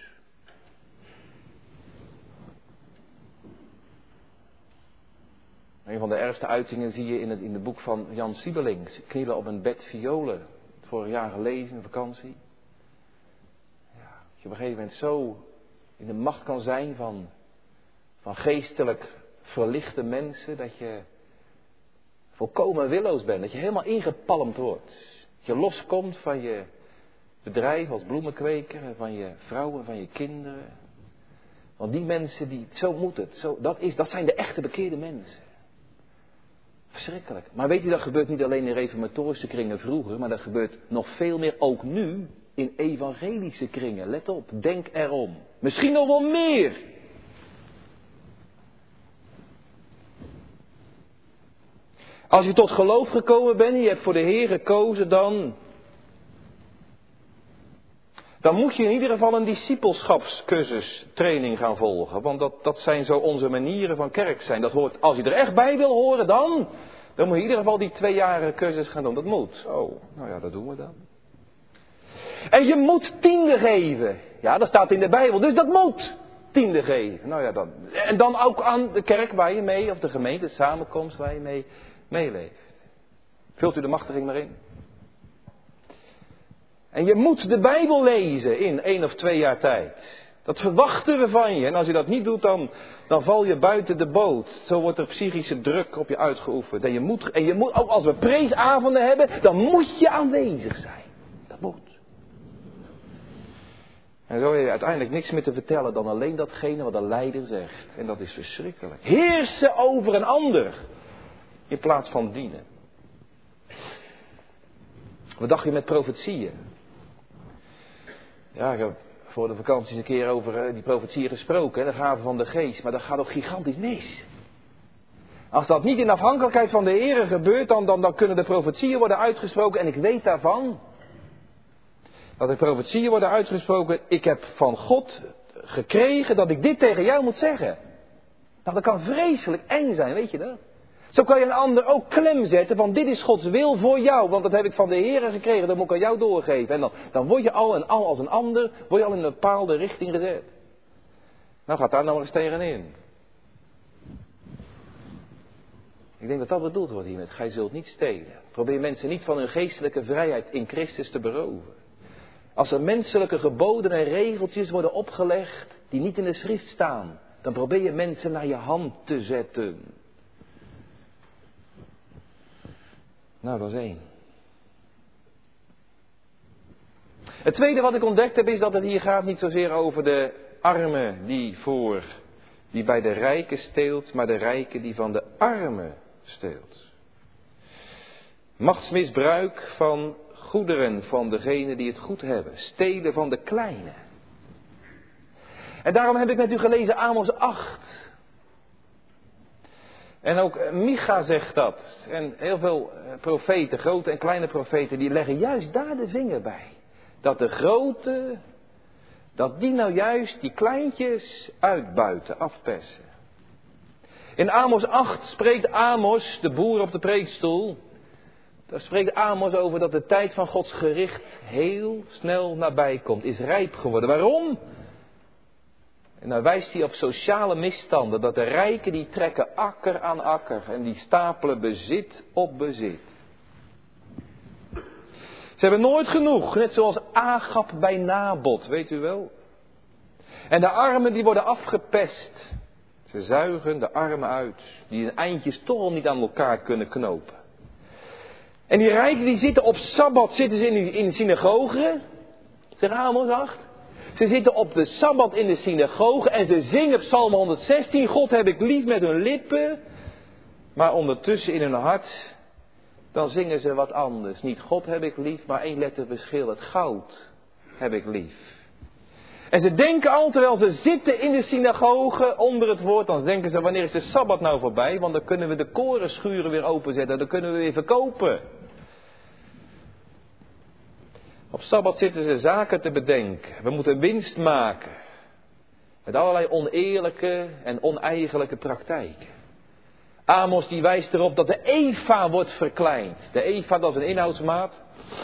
Een van de ergste uitingen zie je in het boek van Jan Siebelink. Knielen op een bed violen. Vorig jaar gelezen in vakantie. Ja, dat je op een gegeven moment zo in de macht kan zijn van geestelijk verlichte mensen. Dat je volkomen willoos bent. Dat je helemaal ingepalmd wordt. Dat je loskomt van je bedrijf als bloemenkweker. En van je vrouwen, van je kinderen. Want die mensen, zo moet het. Dat zijn de echte bekeerde mensen. Verschrikkelijk. Maar weet je, dat gebeurt niet alleen in reformatorische kringen vroeger. Maar dat gebeurt nog veel meer ook nu in evangelische kringen. Let op, denk erom. Misschien nog wel meer. Als je tot geloof gekomen bent en je hebt voor de Heer gekozen, dan moet je in ieder geval een discipelschapscursus training gaan volgen. Want dat zijn zo onze manieren van kerk zijn. Dat hoort, als je er echt bij wil horen, dan moet je in ieder geval die 2-jarige cursus gaan doen. Dat moet. Oh, nou ja, dat doen we dan. En je moet tiende geven. Ja, dat staat in de Bijbel. Dus dat moet. Tiende geven. Nou ja, dan. En dan ook aan de kerk waar je mee, of de gemeente, de samenkomst waar je mee meeleeft. Vult u de machtiging maar in. En je moet de Bijbel lezen in 1 of 2 jaar tijd. Dat verwachten we van je. En als je dat niet doet, dan val je buiten de boot. Zo wordt er psychische druk op je uitgeoefend. En je moet ook als we preesavonden hebben, dan moet je aanwezig zijn. Dat moet. En zo heb je uiteindelijk niks meer te vertellen dan alleen datgene wat de leider zegt. En dat is verschrikkelijk. Heersen over een ander. In plaats van dienen. Wat dacht je met profetieën? Ja, ik heb voor de vakantie een keer over die profetieën gesproken. De gaven van de geest. Maar dat gaat ook gigantisch mis. Als dat niet in afhankelijkheid van de Heere gebeurt, dan kunnen de profetieën worden uitgesproken. En ik weet daarvan. Dat de profetieën worden uitgesproken. Ik heb van God gekregen dat ik dit tegen jou moet zeggen. Nou, dat kan vreselijk eng zijn, weet je dat? Zo kan je een ander ook klem zetten van dit is Gods wil voor jou. Want dat heb ik van de Heere gekregen, dat moet ik aan jou doorgeven. En dan word je al en al als een ander, word je al in een bepaalde richting gezet. Nou gaat daar nou eens tegenin. Ik denk dat dat bedoeld wordt hiermee. Gij zult niet stelen. Probeer mensen niet van hun geestelijke vrijheid in Christus te beroven. Als er menselijke geboden en regeltjes worden opgelegd die niet in de schrift staan, dan probeer je mensen naar je hand te zetten. Nou, dat is 1. Het tweede wat ik ontdekt heb is dat het hier gaat niet zozeer over de arme die bij de rijken steelt, maar de rijke die van de armen steelt. Machtsmisbruik van goederen van degenen die het goed hebben. Stelen van de kleine. En daarom heb ik met u gelezen Amos 8. En ook Micha zegt dat. En heel veel profeten, grote en kleine profeten, die leggen juist daar de vinger bij. Dat de grote, dat die nou juist die kleintjes uitbuiten, afpersen. In Amos 8 spreekt Amos, de boer op de preekstoel. Daar spreekt Amos over dat de tijd van Gods gericht heel snel nabij komt. Is rijp geworden. Waarom? En dan wijst hij op sociale misstanden. Dat de rijken die trekken akker aan akker. En die stapelen bezit op bezit. Ze hebben nooit genoeg. Net zoals Agab bij Nabot. Weet u wel. En de armen die worden afgepest. Ze zuigen de armen uit. Die hun eindjes toch al niet aan elkaar kunnen knopen. En die rijken die zitten op Sabbat. Zitten ze in de synagoge. Zeg Amos 8. Ze zitten op de Sabbat in de synagoge en ze zingen Psalm 116. God heb ik lief met hun lippen. Maar ondertussen in hun hart, dan zingen ze wat anders. Niet God heb ik lief, maar één letter verschil. Het goud heb ik lief. En ze denken al, terwijl ze zitten in de synagoge onder het woord, dan denken ze, wanneer is de Sabbat nou voorbij? Want dan kunnen we de korenschuren weer openzetten, dan kunnen we weer verkopen. Op Sabbat zitten ze zaken te bedenken. We moeten winst maken. Met allerlei oneerlijke en oneigenlijke praktijken. Amos die wijst erop dat de Eva wordt verkleind. De Eva, dat is een inhoudsmaat.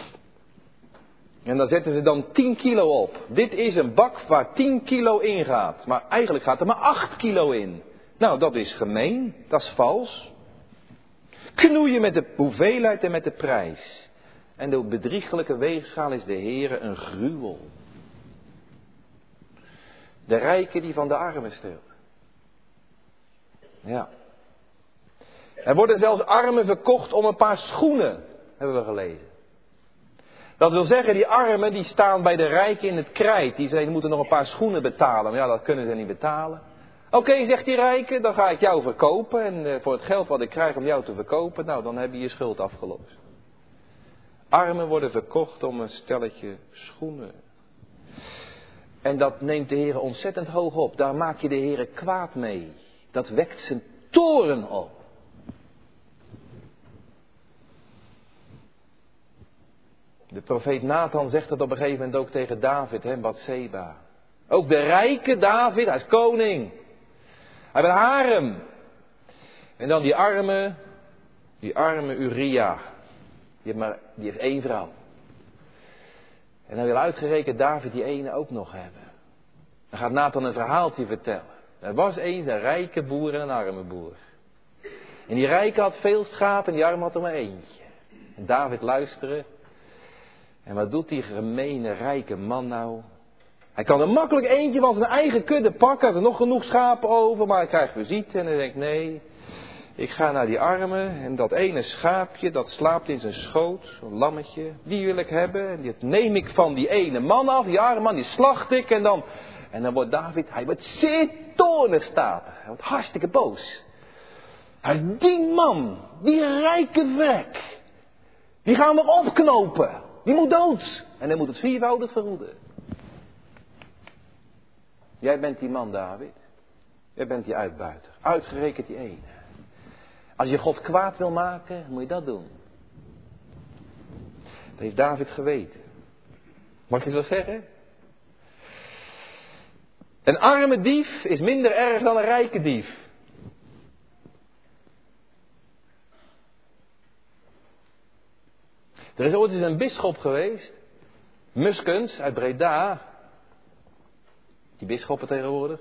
En daar zetten ze dan 10 kilo op. Dit is een bak waar 10 kilo in gaat. Maar eigenlijk gaat er maar 8 kilo in. Nou, dat is gemeen. Dat is vals. Knoeien met de hoeveelheid en met de prijs. En de bedrieglijke weegschaal is de Heere een gruwel. De rijken die van de armen stelen. Ja. Er worden zelfs armen verkocht om een paar schoenen, hebben we gelezen. Dat wil zeggen, die armen die staan bij de rijken in het krijt. Die zeggen, moeten nog een paar schoenen betalen. Maar ja, dat kunnen ze niet betalen. Oké, zegt die rijke, dan ga ik jou verkopen. En voor het geld wat ik krijg om jou te verkopen, nou, dan heb je je schuld afgelost. Armen worden verkocht om een stelletje schoenen. En dat neemt de Heer ontzettend hoog op. Daar maak je de Heer kwaad mee. Dat wekt zijn toorn op. De profeet Nathan zegt dat op een gegeven moment ook tegen David, Batseba. Ook de rijke David, hij is koning. Hij heeft een harem. En dan die arme Uria. Die heeft 1 vrouw. En hij wil uitgerekend David die ene ook nog hebben. Dan gaat Nathan een verhaaltje vertellen. Er was eens een rijke boer en een arme boer. En die rijke had veel schapen en die arme had er maar eentje. En David luisterde. En wat doet die gemene rijke man nou? Hij kan er makkelijk eentje van zijn eigen kudde pakken. Hij heeft er nog genoeg schapen over, maar hij krijgt visite. En hij denkt, nee, ik ga naar die armen. En dat ene schaapje, dat slaapt in zijn schoot. Zo'n lammetje, die wil ik hebben. En dat neem ik van die ene man af. Die arme man, die slacht ik. En dan wordt David, hij wordt zeer toornig staat. Hij wordt hartstikke boos. Hij is die man, die rijke vrek. Die gaan we opknopen. Die moet dood. En hij moet het 4voudig vergoeden. Jij bent die man, David. Jij bent die uitbuiter. Uitgerekend die ene. Als je God kwaad wil maken, moet je dat doen. Dat heeft David geweten. Mag ik eens wat zeggen? Een arme dief is minder erg dan een rijke dief. Er is ooit eens een bisschop geweest. Muskens uit Breda. Die bisschoppen tegenwoordig.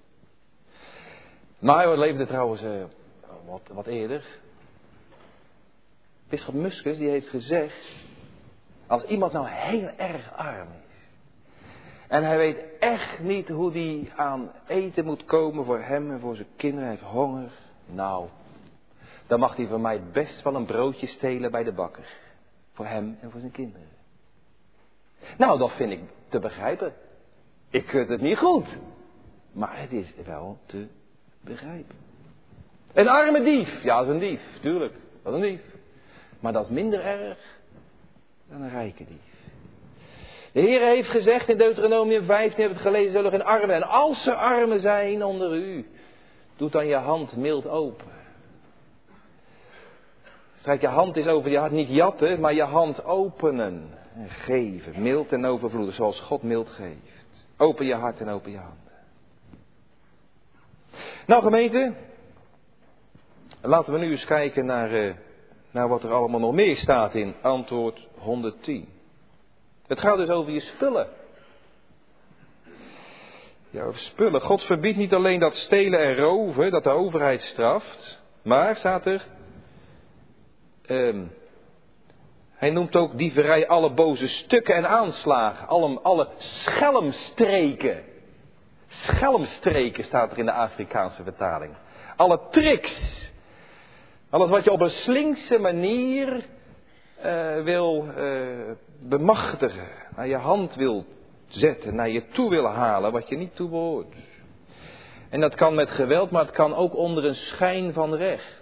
Maar hij leefde trouwens wat eerder. Bisschop Muskens die heeft gezegd. Als iemand nou heel erg arm is. En hij weet echt niet hoe hij aan eten moet komen voor hem en voor zijn kinderen. Hij heeft honger. Nou, dan mag hij van mij best wel een broodje stelen bij de bakker. Voor hem en voor zijn kinderen. Nou, dat vind ik te begrijpen. Ik vind het niet goed. Maar het is wel te begrijpen. Een arme dief. Ja, dat is een dief. Tuurlijk. Dat is een dief. Maar dat is minder erg dan een rijke dief. De Heer heeft gezegd in Deuteronomium 15, hebben we het gelezen, zullen geen armen. En als er armen zijn onder u, doe dan je hand mild open. Strijk je hand eens over je hart, niet jatten, maar je hand openen en geven. Mild en overvloedig, zoals God mild geeft. Open je hart en open je handen. Nou gemeente, laten we nu eens kijken naar wat er allemaal nog meer staat in antwoord 110. Het gaat dus over je spullen. Ja, over spullen. God verbiedt niet alleen dat stelen en roven, dat de overheid straft. Maar, staat er, hij noemt ook dieverij alle boze stukken en aanslagen. Alle schelmstreken. Schelmstreken staat er in de Afrikaanse vertaling. Alle tricks. Alles wat je op een slinkse manier wil bemachtigen. Naar je hand wil zetten. Naar je toe wil halen wat je niet toe behoort. En dat kan met geweld, maar het kan ook onder een schijn van recht.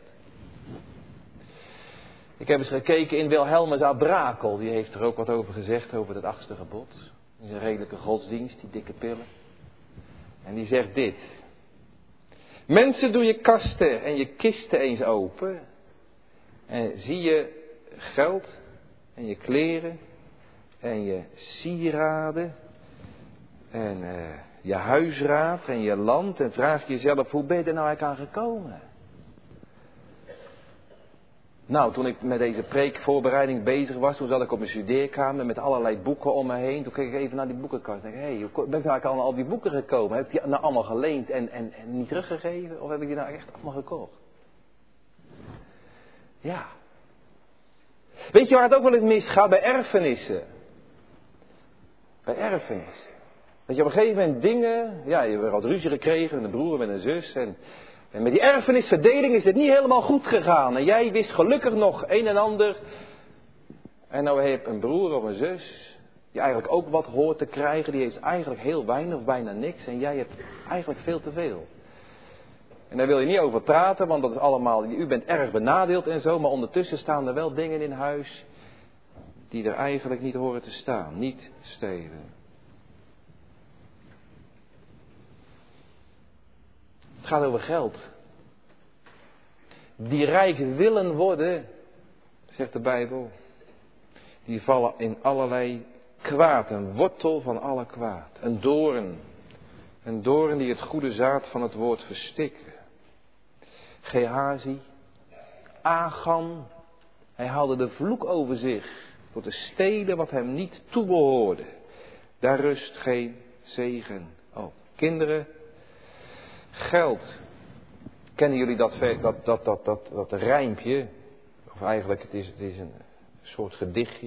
Ik heb eens gekeken in Wilhelmus à Brakel. Die heeft er ook wat over gezegd, over het 8e gebod. Dat is een redelijke godsdienst, die dikke pillen. En die zegt dit. Mensen, doe je kasten en je kisten eens open. En zie je geld en je kleren en je sieraden en je huisraad en je land. En vraag jezelf, hoe ben je er nou eigenlijk aan gekomen? Nou, toen ik met deze preekvoorbereiding bezig was, toen zat ik op mijn studeerkamer met allerlei boeken om me heen. Toen keek ik even naar die boekenkast en dacht, hoe ben ik nou eigenlijk aan al die boeken gekomen? Heb ik die nou allemaal geleend en niet teruggegeven? Of heb ik die nou echt allemaal gekocht? Ja. Weet je waar het ook wel eens misgaat? Bij erfenissen. Bij erfenissen. Dat je op een gegeven moment dingen, ja, je hebt wat ruzie gekregen met een broer en een zus en met die erfenisverdeling is het niet helemaal goed gegaan. En jij wist gelukkig nog een en ander. En nou heb je een broer of een zus. Die eigenlijk ook wat hoort te krijgen. Die heeft eigenlijk heel weinig of bijna niks. En jij hebt eigenlijk veel te veel. En daar wil je niet over praten. Want dat is allemaal, u bent erg benadeeld en zo. Maar ondertussen staan er wel dingen in huis. Die er eigenlijk niet horen te staan. Niet stelen. Het gaat over geld. Die rijk willen worden, zegt de Bijbel, die vallen in allerlei kwaad. Een wortel van alle kwaad. Een doorn. Een doorn die het goede zaad van het woord verstikken. Gehazi, Achan, hij haalde de vloek over zich door te stelen wat hem niet toebehoorde. Daar rust geen zegen op. Kinderen, geld. Kennen jullie dat rijmpje? Of eigenlijk, het is een soort gedichtje.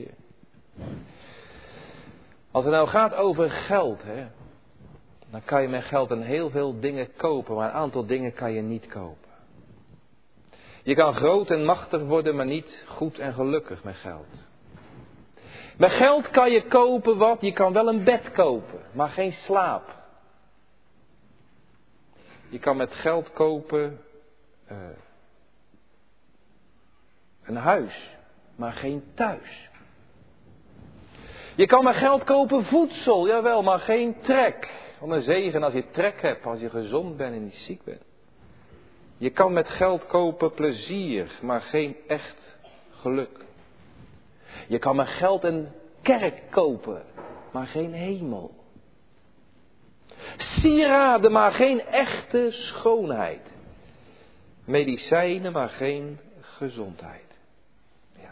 Als het nou gaat over geld, dan kan je met geld een heel veel dingen kopen, maar een aantal dingen kan je niet kopen. Je kan groot en machtig worden, maar niet goed en gelukkig met geld. Met geld kan je kopen wat? Je kan wel een bed kopen, maar geen slaap. Je kan met geld kopen een huis, maar geen thuis. Je kan met geld kopen voedsel, jawel, maar geen trek. Wat een zegen als je trek hebt, als je gezond bent en niet ziek bent. Je kan met geld kopen plezier, maar geen echt geluk. Je kan met geld een kerk kopen, maar geen hemel. Sieraden, maar geen echte schoonheid. Medicijnen, maar geen gezondheid. Ja.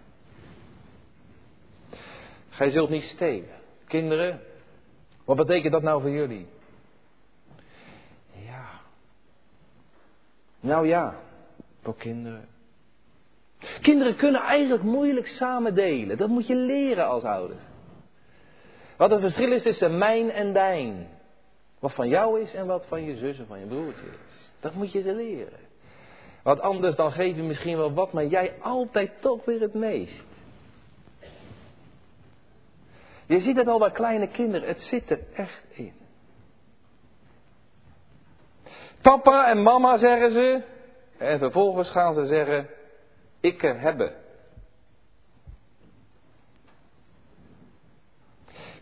Gij zult niet stelen. Kinderen, wat betekent dat nou voor jullie? Ja. Nou ja, voor kinderen. Kinderen kunnen eigenlijk moeilijk samen delen. Dat moet je leren als ouders. Wat het verschil is tussen mijn en dijn. Wat van jou is en wat van je zus en van je broertje is. Dat moet je ze leren. Want anders dan geef je misschien wel wat, maar jij altijd toch weer het meest. Je ziet het al bij kleine kinderen, het zit er echt in. Papa en mama zeggen ze, en vervolgens gaan ze zeggen, ik hebben.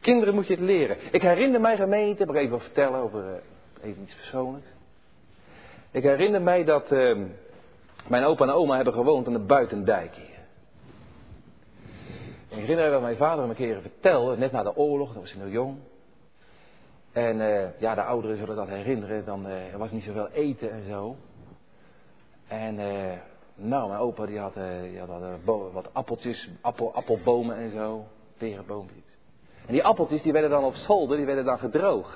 Kinderen moet je het leren. Ik herinner mij, gemeente, mag ik even vertellen over even iets persoonlijks. Ik herinner mij dat mijn opa en oma hebben gewoond aan de Buitendijk hier. En ik herinner me dat mijn vader me een keer vertelde, net na de oorlog, dan was hij nog jong. En de ouderen zullen dat herinneren, dan er was niet zoveel eten en zo. En mijn opa die had wat appeltjes, appelbomen en zo, perenboompjes. En die appeltjes die werden dan op zolder, die werden dan gedroogd.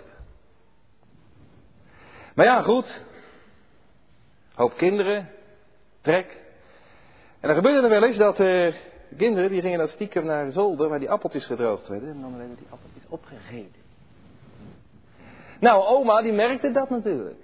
Maar ja, goed. Hoop kinderen, trek. En dan gebeurde er wel eens dat kinderen die gingen dan stiekem naar de zolder waar die appeltjes gedroogd werden. En dan werden die appeltjes opgegeten. Nou, oma die merkte dat natuurlijk.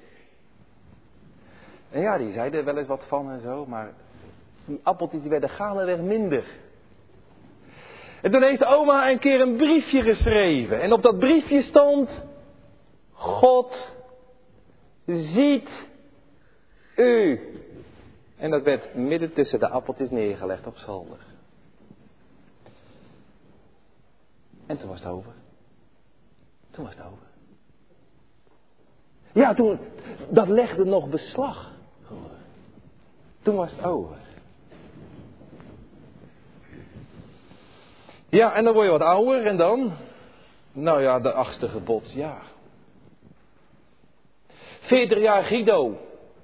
En ja, die zei er wel eens wat van en zo, maar die appeltjes die werden gaandeweg minder. En toen heeft oma een keer een briefje geschreven. En op dat briefje stond: God ziet u. En dat werd midden tussen de appeltjes neergelegd op zolder. En toen was het over. Toen was het over. Ja, toen, dat legde nog beslag. Toen was het over. Ja, en dan word je wat ouder en dan? Nou ja, de 8e gebod, ja. 40 jaar Guido.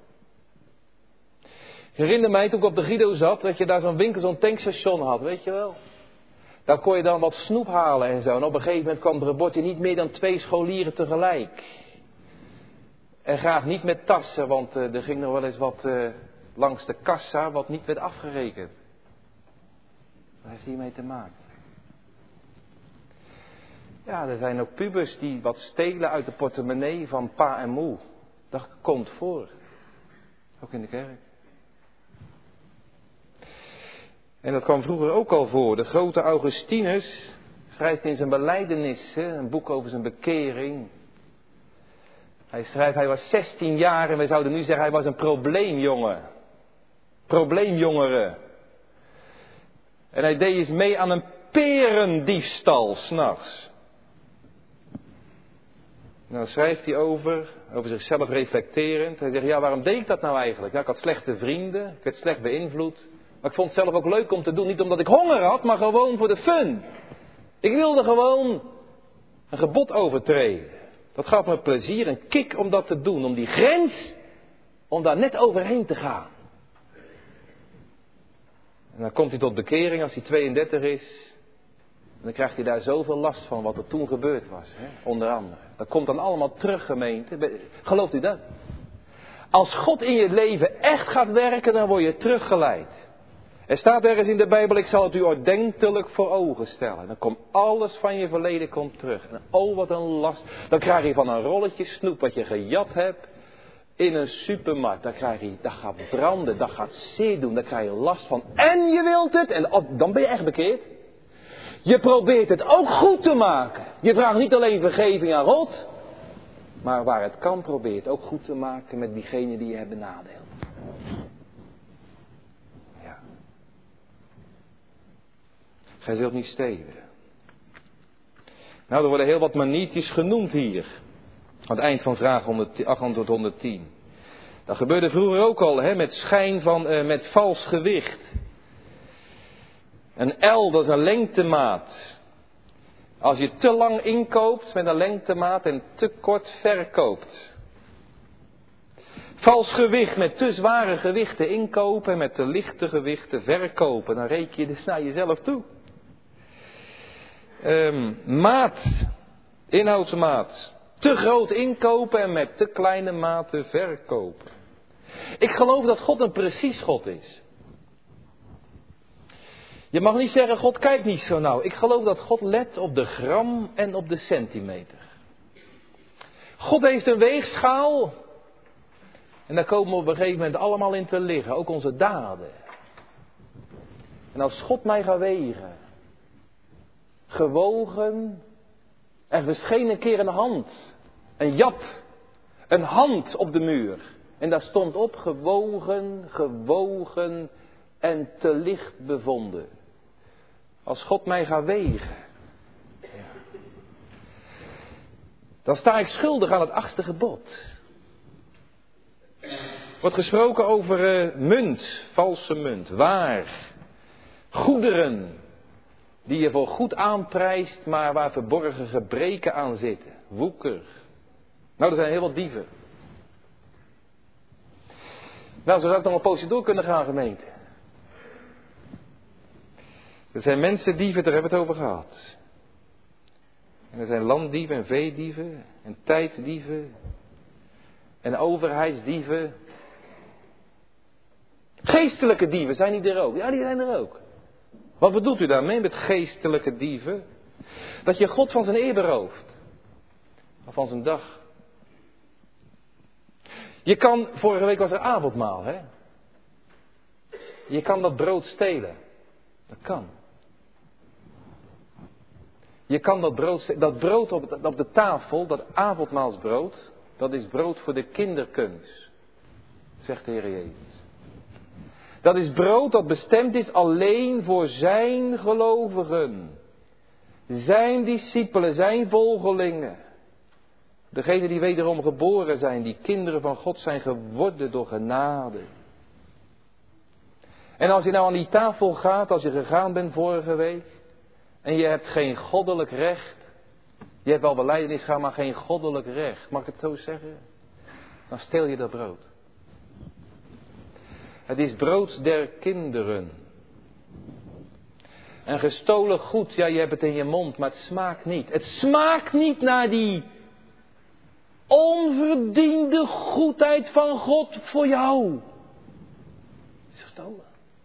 Ik herinner mij toen ik op de Guido zat, dat je daar zo'n winkel, zo'n tankstation had, weet je wel. Daar kon je dan wat snoep halen en zo. En op een gegeven moment kwam er een bordje niet meer dan 2 scholieren tegelijk. En graag niet met tassen, want er ging nog wel eens wat langs de kassa wat niet werd afgerekend. Wat heeft hiermee te maken? Ja, er zijn ook pubers die wat stelen uit de portemonnee van pa en moe. Dat komt voor. Ook in de kerk. En dat kwam vroeger ook al voor. De grote Augustinus schrijft in zijn belijdenis, een boek over zijn bekering. Hij schrijft, hij was 16 jaar en wij zouden nu zeggen, hij was een probleemjongen. Probleemjongere. En hij deed eens mee aan een perendiefstal 's nachts. Nou schrijft hij over zichzelf reflecterend. Hij zegt, ja, waarom deed ik dat nou eigenlijk? Ja, ik had slechte vrienden, ik werd slecht beïnvloed. Maar ik vond het zelf ook leuk om te doen. Niet omdat ik honger had, maar gewoon voor de fun. Ik wilde gewoon een gebod overtreden. Dat gaf me plezier, een kick om dat te doen. Om die grens, om daar net overheen te gaan. En dan komt hij tot bekering als hij 32 is. En dan krijgt hij daar zoveel last van wat er toen gebeurd was. Onder andere. Dat komt dan allemaal terug, gemeente. Gelooft u dat? Als God in je leven echt gaat werken, dan word je teruggeleid. Er staat ergens in de Bijbel, ik zal het u ordentelijk voor ogen stellen. Dan komt alles van je verleden komt terug. En oh, wat een last. Dan krijg je van een rolletje snoep wat je gejat hebt in een supermarkt. Dat gaat branden, dat gaat zeer doen, daar krijg je last van. En je wilt het, en dan ben je echt bekeerd. Je probeert het ook goed te maken. Je vraagt niet alleen vergeving aan God, maar waar het kan probeer het ook goed te maken met diegene die je hebt benadeeld. Ja. Gij zult niet stelen. Nou, er worden heel wat maniertjes genoemd hier. Aan het eind van vraag 810. Dat gebeurde vroeger ook al, met schijn van, met vals gewicht. Een L, dat is een lengtemaat. Als je te lang inkoopt met een lengtemaat en te kort verkoopt. Vals gewicht, met te zware gewichten inkopen en met te lichte gewichten verkopen. Dan reken je dus naar jezelf toe. Maat, inhoudsmaat. Te groot inkopen en met te kleine maten verkopen. Ik geloof dat God een precies God is. Je mag niet zeggen, God kijkt niet zo nauw. Ik geloof dat God let op de gram en op de centimeter. God heeft een weegschaal. En daar komen we op een gegeven moment allemaal in te liggen. Ook onze daden. En als God mij gaat wegen. Gewogen. Er verscheen een keer een hand. Een jat. Een hand op de muur. En daar stond op gewogen en te licht bevonden. Als God mij gaat wegen. Ja. Dan sta ik schuldig aan het 8e gebod. Wordt gesproken over munt, valse munt, waar. Goederen die je voor goed aanprijst, maar waar verborgen gebreken aan zitten. Woeker. Nou, er zijn heel wat dieven. Nou, zo zou ik nog een poosje door kunnen gaan, gemeente. Er zijn mensendieven, daar hebben we het over gehad. En er zijn landdieven en veedieven en tijddieven en overheidsdieven. Geestelijke dieven, zijn die er ook? Ja, die zijn er ook. Wat bedoelt u daarmee met geestelijke dieven? Dat je God van zijn eer berooft. Of van zijn dag. Je kan, vorige week was er avondmaal, hè? Je kan dat brood stelen. Dat kan. Je kan dat brood op de tafel, dat avondmaalsbrood, dat is brood voor de kinderkeus, zegt de Heer Jezus. Dat is brood dat bestemd is alleen voor zijn gelovigen, zijn discipelen, zijn volgelingen. Degenen die wederom geboren zijn, die kinderen van God zijn geworden door genade. En als je nou aan die tafel gaat, als je gegaan bent vorige week, en je hebt geen goddelijk recht. Je hebt wel belijdenis gehad, maar geen goddelijk recht. Mag ik het zo zeggen? Dan steel je dat brood. Het is brood der kinderen. En gestolen goed, ja, je hebt het in je mond, maar het smaakt niet. Het smaakt niet naar die onverdiende goedheid van God voor jou. Het is gestolen.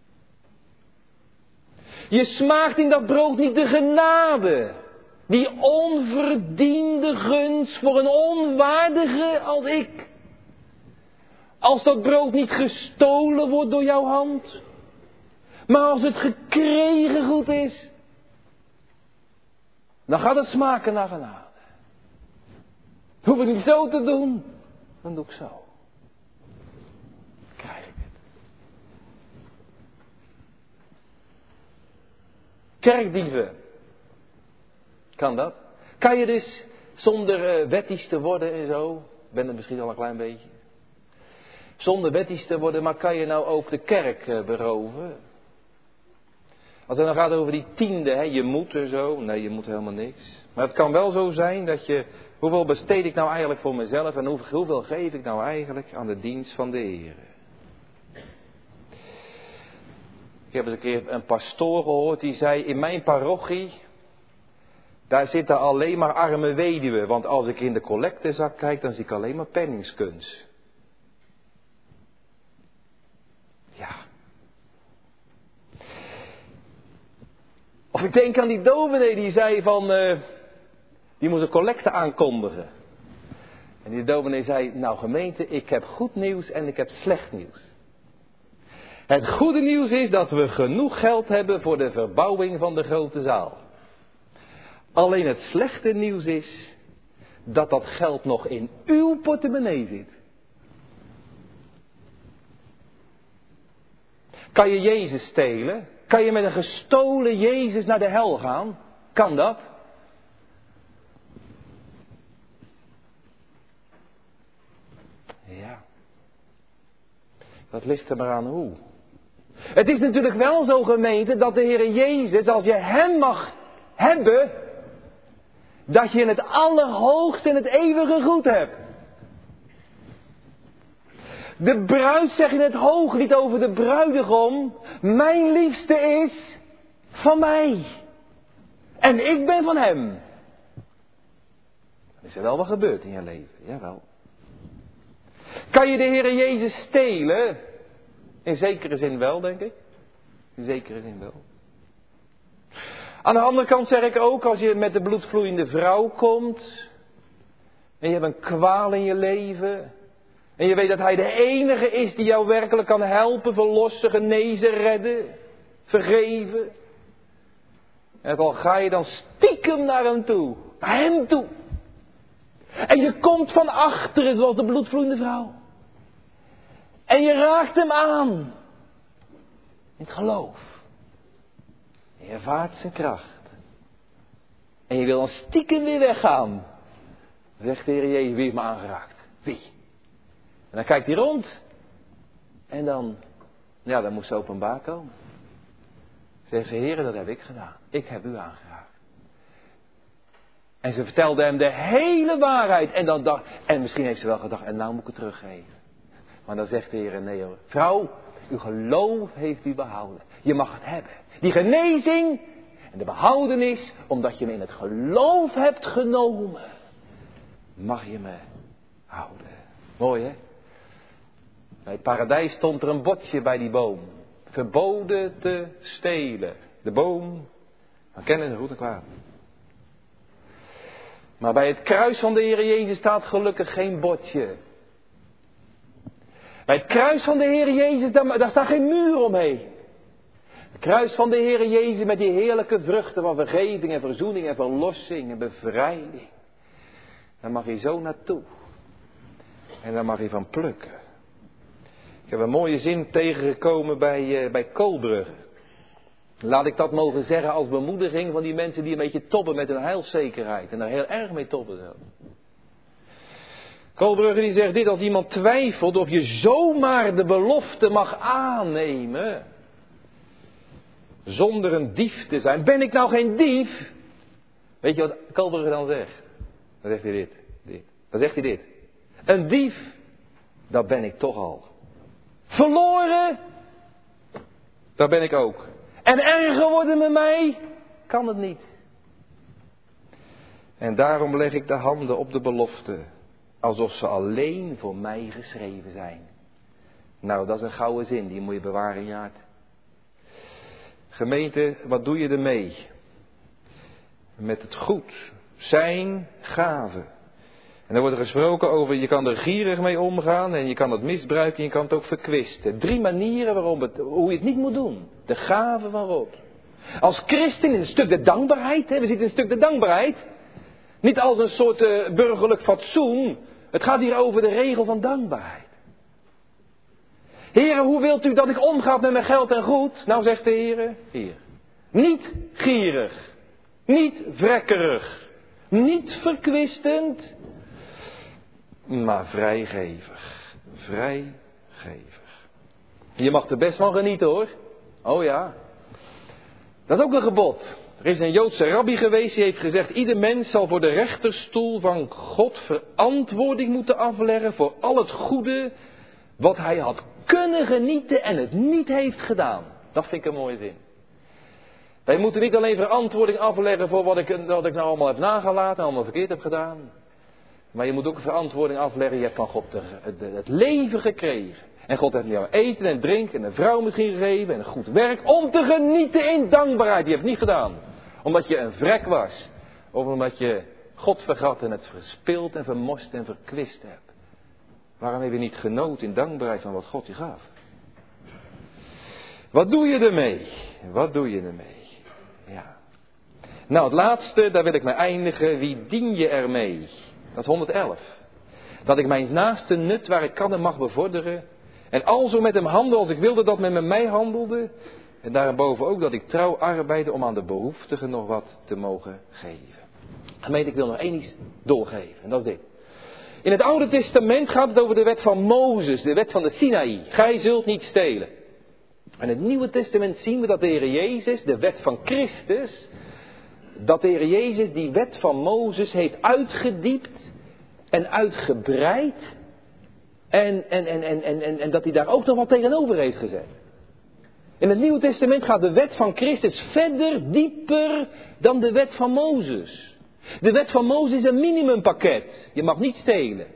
Je smaakt in dat brood niet de genade. Die onverdiende gunst voor een onwaardige als ik. Als dat brood niet gestolen wordt door jouw hand. Maar als het gekregen goed is. Dan gaat het smaken naar genade. Hoef ik niet zo te doen. Dan doe ik zo. Krijg ik het. Kerkdieven. Kan dat? Kan je dus zonder wettisch te worden en zo. Ben het misschien al een klein beetje. Zonder wettisch te worden, maar kan je nou ook de kerk beroven? Als het dan gaat over die tiende, hè, je moet en zo. Nee, je moet helemaal niks. Maar het kan wel zo zijn dat je... Hoeveel besteed ik nou eigenlijk voor mezelf en hoeveel geef ik nou eigenlijk aan de dienst van de Heer? Ik heb eens een keer een pastoor gehoord die zei, in mijn parochie, daar zitten alleen maar arme weduwen. Want als ik in de collectezak kijk, dan zie ik alleen maar penningskunst. Ja. Of ik denk aan die dominee die zei van, die moest een collecte aankondigen. En die dominee zei, nou gemeente, ik heb goed nieuws en ik heb slecht nieuws. Het goede nieuws is dat we genoeg geld hebben voor de verbouwing van de grote zaal. Alleen het slechte nieuws is dat dat geld nog in uw portemonnee zit. Kan je Jezus stelen? Kan je met een gestolen Jezus naar de hel gaan? Kan dat? Ja. Dat ligt er maar aan hoe. Het is natuurlijk wel zo, gemeente, dat de Heer Jezus, als je hem mag hebben, dat je in het allerhoogste en het eeuwige goed hebt. De bruid zegt in het hooglied over de bruidegom, mijn liefste is van mij. En ik ben van hem. Dan is er wel wat gebeurd in je leven, jawel. Kan je de Heer Jezus stelen? In zekere zin wel, denk ik. In zekere zin wel. Aan de andere kant zeg ik ook, als je met de bloedvloeiende vrouw komt, en je hebt een kwaal in je leven, en je weet dat hij de enige is die jou werkelijk kan helpen, verlossen, genezen, redden, vergeven. En al ga je dan stiekem naar hem toe, naar hem toe. En je komt van achteren, zoals de bloedvloeiende vrouw. En je raakt hem aan. In het geloof. En je ervaart zijn kracht. En je wil dan stiekem weer weggaan. Dan zegt de Heer Jezus, wie heeft me aangeraakt? Wie? En dan kijkt hij rond. En dan moest ze openbaar komen. Zegt ze, Heer, dat heb ik gedaan. Ik heb u aangeraakt. En ze vertelde hem de hele waarheid. En misschien heeft ze wel gedacht, en nou moet ik het teruggeven. Maar dan zegt de Heer, nee hoor. Vrouw, uw geloof heeft u behouden. Je mag het hebben. Die genezing en de behoudenis, omdat je me in het geloof hebt genomen, mag je me houden. Mooi hè? Bij het paradijs stond er een bordje bij die boom. Verboden te stelen. De boom van kennen en goed en kwaad. Maar bij het kruis van de Heer Jezus staat gelukkig geen bordje. Bij het kruis van de Heer Jezus, daar staat geen muur omheen. Het kruis van de Heer Jezus met die heerlijke vruchten van vergeving en verzoening en verlossing en bevrijding. Daar mag je zo naartoe. En daar mag je van plukken. Ik heb een mooie zin tegengekomen bij Koolbrugge. Laat ik dat mogen zeggen als bemoediging van die mensen die een beetje tobben met hun heilszekerheid. En daar heel erg mee tobben zo. Koolbrugge die zegt dit, als iemand twijfelt of je zomaar de belofte mag aannemen. Zonder een dief te zijn. Ben ik nou geen dief? Weet je wat Koolbrugge dan zegt? Dan zegt hij dit. Dan zegt hij dit. Een dief, dat ben ik toch al. Verloren, dat ben ik ook. En erger worden met mij, kan het niet. En daarom leg ik de handen op de belofte, alsof ze alleen voor mij geschreven zijn. Nou, dat is een gouden zin, die moet je bewaren in je hart. Gemeente, wat doe je ermee? Met het goed, zijn gave. En er wordt er gesproken over, je kan er gierig mee omgaan en je kan het misbruiken en je kan het ook verkwisten. 3 manieren hoe je het niet moet doen. De gave van God. Als christen in een stuk de dankbaarheid, we zitten in een stuk de dankbaarheid. Niet als een soort burgerlijk fatsoen. Het gaat hier over de regel van dankbaarheid. Heren, hoe wilt u dat ik omga met mijn geld en goed? Nou zegt de Heer, hier. Niet gierig. Niet vrekkerig. Niet verkwistend. Maar vrijgevig. Vrijgevig. Je mag er best van genieten hoor. Oh ja. Dat is ook een gebod. Er is een Joodse rabbi geweest die heeft gezegd, ieder mens zal voor de rechterstoel van God verantwoording moeten afleggen voor al het goede wat hij had kunnen genieten en het niet heeft gedaan. Dat vind ik een mooie zin. Wij moeten niet alleen verantwoording afleggen voor wat ik nou allemaal heb nagelaten en allemaal verkeerd heb gedaan. Maar je moet ook verantwoording afleggen. Je hebt van God het leven gekregen. En God heeft jou eten en drinken en een vrouw misschien gegeven en een goed werk. Om te genieten in dankbaarheid. Die heb je niet gedaan. Omdat je een vrek was. Of omdat je God vergat en het verspild en vermorst en verkwist hebt. Waarom heb je niet genoten in dankbaarheid van wat God je gaf? Wat doe je ermee? Wat doe je ermee? Ja. Nou, het laatste, daar wil ik mee eindigen. Wie dien je ermee? Dat is 111. Dat ik mijn naaste nut waar ik kan en mag bevorderen. En alzo met hem handel als ik wilde dat men met mij handelde. En daarboven ook dat ik trouw arbeide om aan de behoeftigen nog wat te mogen geven. Gemeente, ik wil nog één iets doorgeven. En dat is dit. In het Oude Testament gaat het over de wet van Mozes. De wet van de Sinaï. Gij zult niet stelen. In het Nieuwe Testament zien we dat de Heer Jezus, de wet van Christus, dat de Heer Jezus die wet van Mozes heeft uitgediept en uitgebreid. En dat hij daar ook nog wat tegenover heeft gezet. In het Nieuwe Testament gaat de wet van Christus verder, dieper dan de wet van Mozes. De wet van Mozes is een minimumpakket. Je mag niet stelen.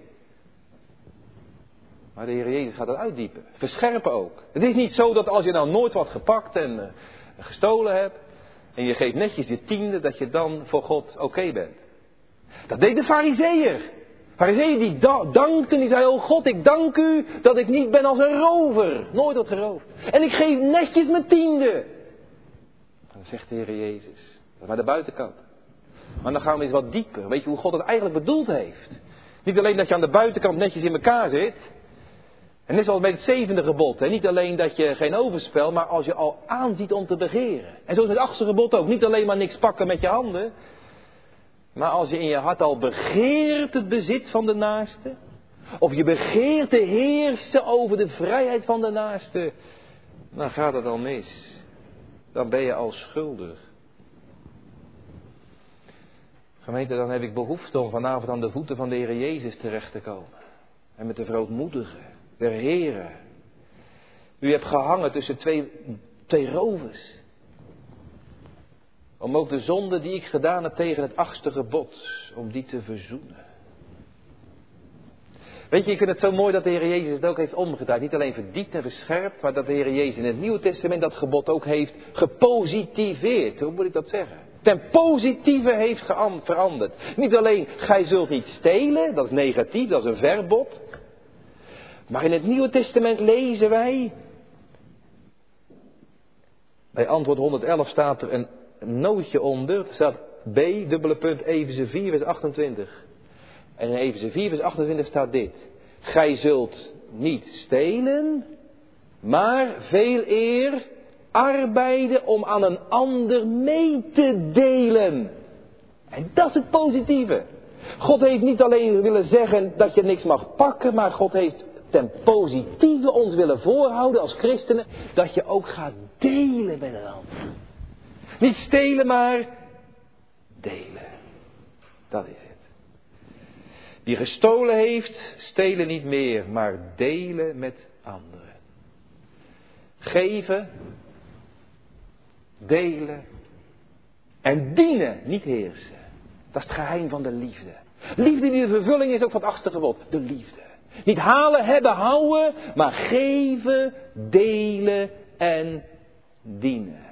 Maar de Heer Jezus gaat dat uitdiepen. Verscherpen ook. Het is niet zo dat als je nou nooit wat gepakt en gestolen hebt. En je geeft netjes je tiende, dat je dan voor God oké bent. Dat deed de Farizeeër. Farizeeër die dankte en die zei, oh God, ik dank u dat ik niet ben als een rover. Nooit wat geroofd. En ik geef netjes mijn tiende. Dan zegt de Heer Jezus. Dat is maar de buitenkant. Maar dan gaan we eens wat dieper. Weet je hoe God het eigenlijk bedoeld heeft? Niet alleen dat je aan de buitenkant netjes in elkaar zit. En net zoals bij het 7e gebod. Hè? Niet alleen dat je geen overspel, maar als je al aanziet om te begeren. En zo is het 8e gebod ook. Niet alleen maar niks pakken met je handen. Maar als je in je hart al begeert het bezit van de naaste, of je begeert te heersen over de vrijheid van de naaste, dan gaat het al mis. Dan ben je al schuldig. Gemeente, dan heb ik behoefte om vanavond aan de voeten van de Heer Jezus terecht te komen. En met de verootmoedigen, de Heere. U hebt gehangen tussen twee rovers. Om ook de zonde die ik gedaan heb tegen het 8e gebod, om die te verzoenen. Weet je, ik vind het zo mooi dat de Heer Jezus het ook heeft omgedraaid. Niet alleen verdiept en verscherpt, maar dat de Heer Jezus in het Nieuwe Testament dat gebod ook heeft gepositiveerd. Hoe moet ik dat zeggen? Ten positieve heeft veranderd. Niet alleen, gij zult niet stelen, dat is negatief, dat is een verbod. Maar in het Nieuwe Testament lezen wij, bij antwoord 111 staat er een nootje onder. Er staat B, Efeze 4, vers 28. En in Efeze 4, vers 28 staat dit. Gij zult niet stelen, maar veel eer arbeiden om aan een ander mee te delen. En dat is het positieve. God heeft niet alleen willen zeggen dat je niks mag pakken, maar God heeft ten positieve ons willen voorhouden als christenen, dat je ook gaat delen met een ander. Niet stelen, maar delen. Dat is het. Die gestolen heeft, stelen niet meer, maar delen met anderen. Geven, delen en dienen, niet heersen. Dat is het geheim van de liefde. Liefde die de vervulling is ook van het 8e gebod, de liefde. Niet halen, hebben, houden, maar geven, delen en dienen.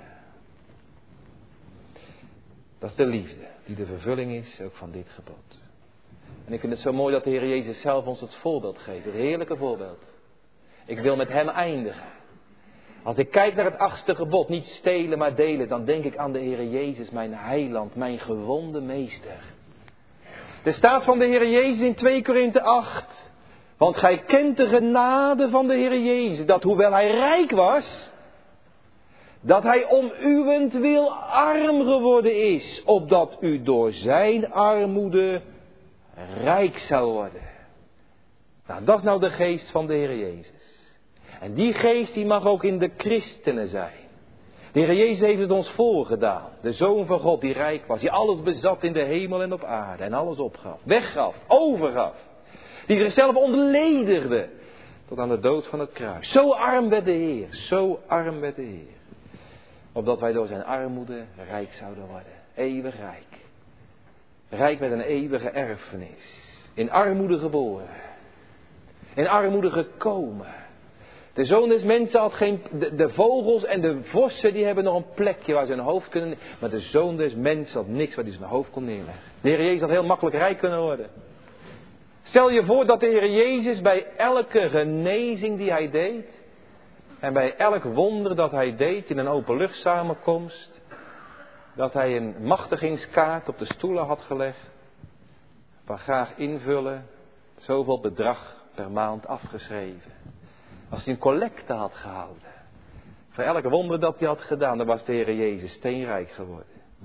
Dat is de liefde die de vervulling is ook van dit gebod. En ik vind het zo mooi dat de Heer Jezus zelf ons het voorbeeld geeft. Het heerlijke voorbeeld. Ik wil met hem eindigen. Als ik kijk naar het 8e gebod, niet stelen maar delen, dan denk ik aan de Heer Jezus, mijn heiland, mijn gewonde meester. Er staat van de Heer Jezus in 2 Korinthe 8. Want gij kent de genade van de Heer Jezus, dat hoewel hij rijk was, dat hij om uwentwil arm geworden is, opdat u door zijn armoede rijk zou worden. Nou, dat is nou de geest van de Heer Jezus. En die geest die mag ook in de christenen zijn. De Heer Jezus heeft het ons voorgedaan. De Zoon van God die rijk was, die alles bezat in de hemel en op aarde en alles opgaf, weggaf, overgaf. Die zichzelf ontledigde tot aan de dood van het kruis. Zo arm werd de Heer, zo arm werd de Heer. Opdat wij door zijn armoede rijk zouden worden. Eeuwig rijk. Rijk met een eeuwige erfenis. In armoede geboren. In armoede gekomen. De Zoon des Mensen had geen... De vogels en de vossen die hebben nog een plekje waar ze hun hoofd kunnen... Maar de Zoon des Mensen had niks waar hij zijn hoofd kon neerleggen. De Heer Jezus had heel makkelijk rijk kunnen worden. Stel je voor dat de Heer Jezus bij elke genezing die hij deed... En bij elk wonder dat hij deed in een openlucht-samenkomst... Dat hij een machtigingskaart op de stoelen had gelegd... Waar graag invullen, zoveel bedrag per maand afgeschreven. Als hij een collecte had gehouden... Voor elk wonder dat hij had gedaan, dan was de Heer Jezus steenrijk geworden.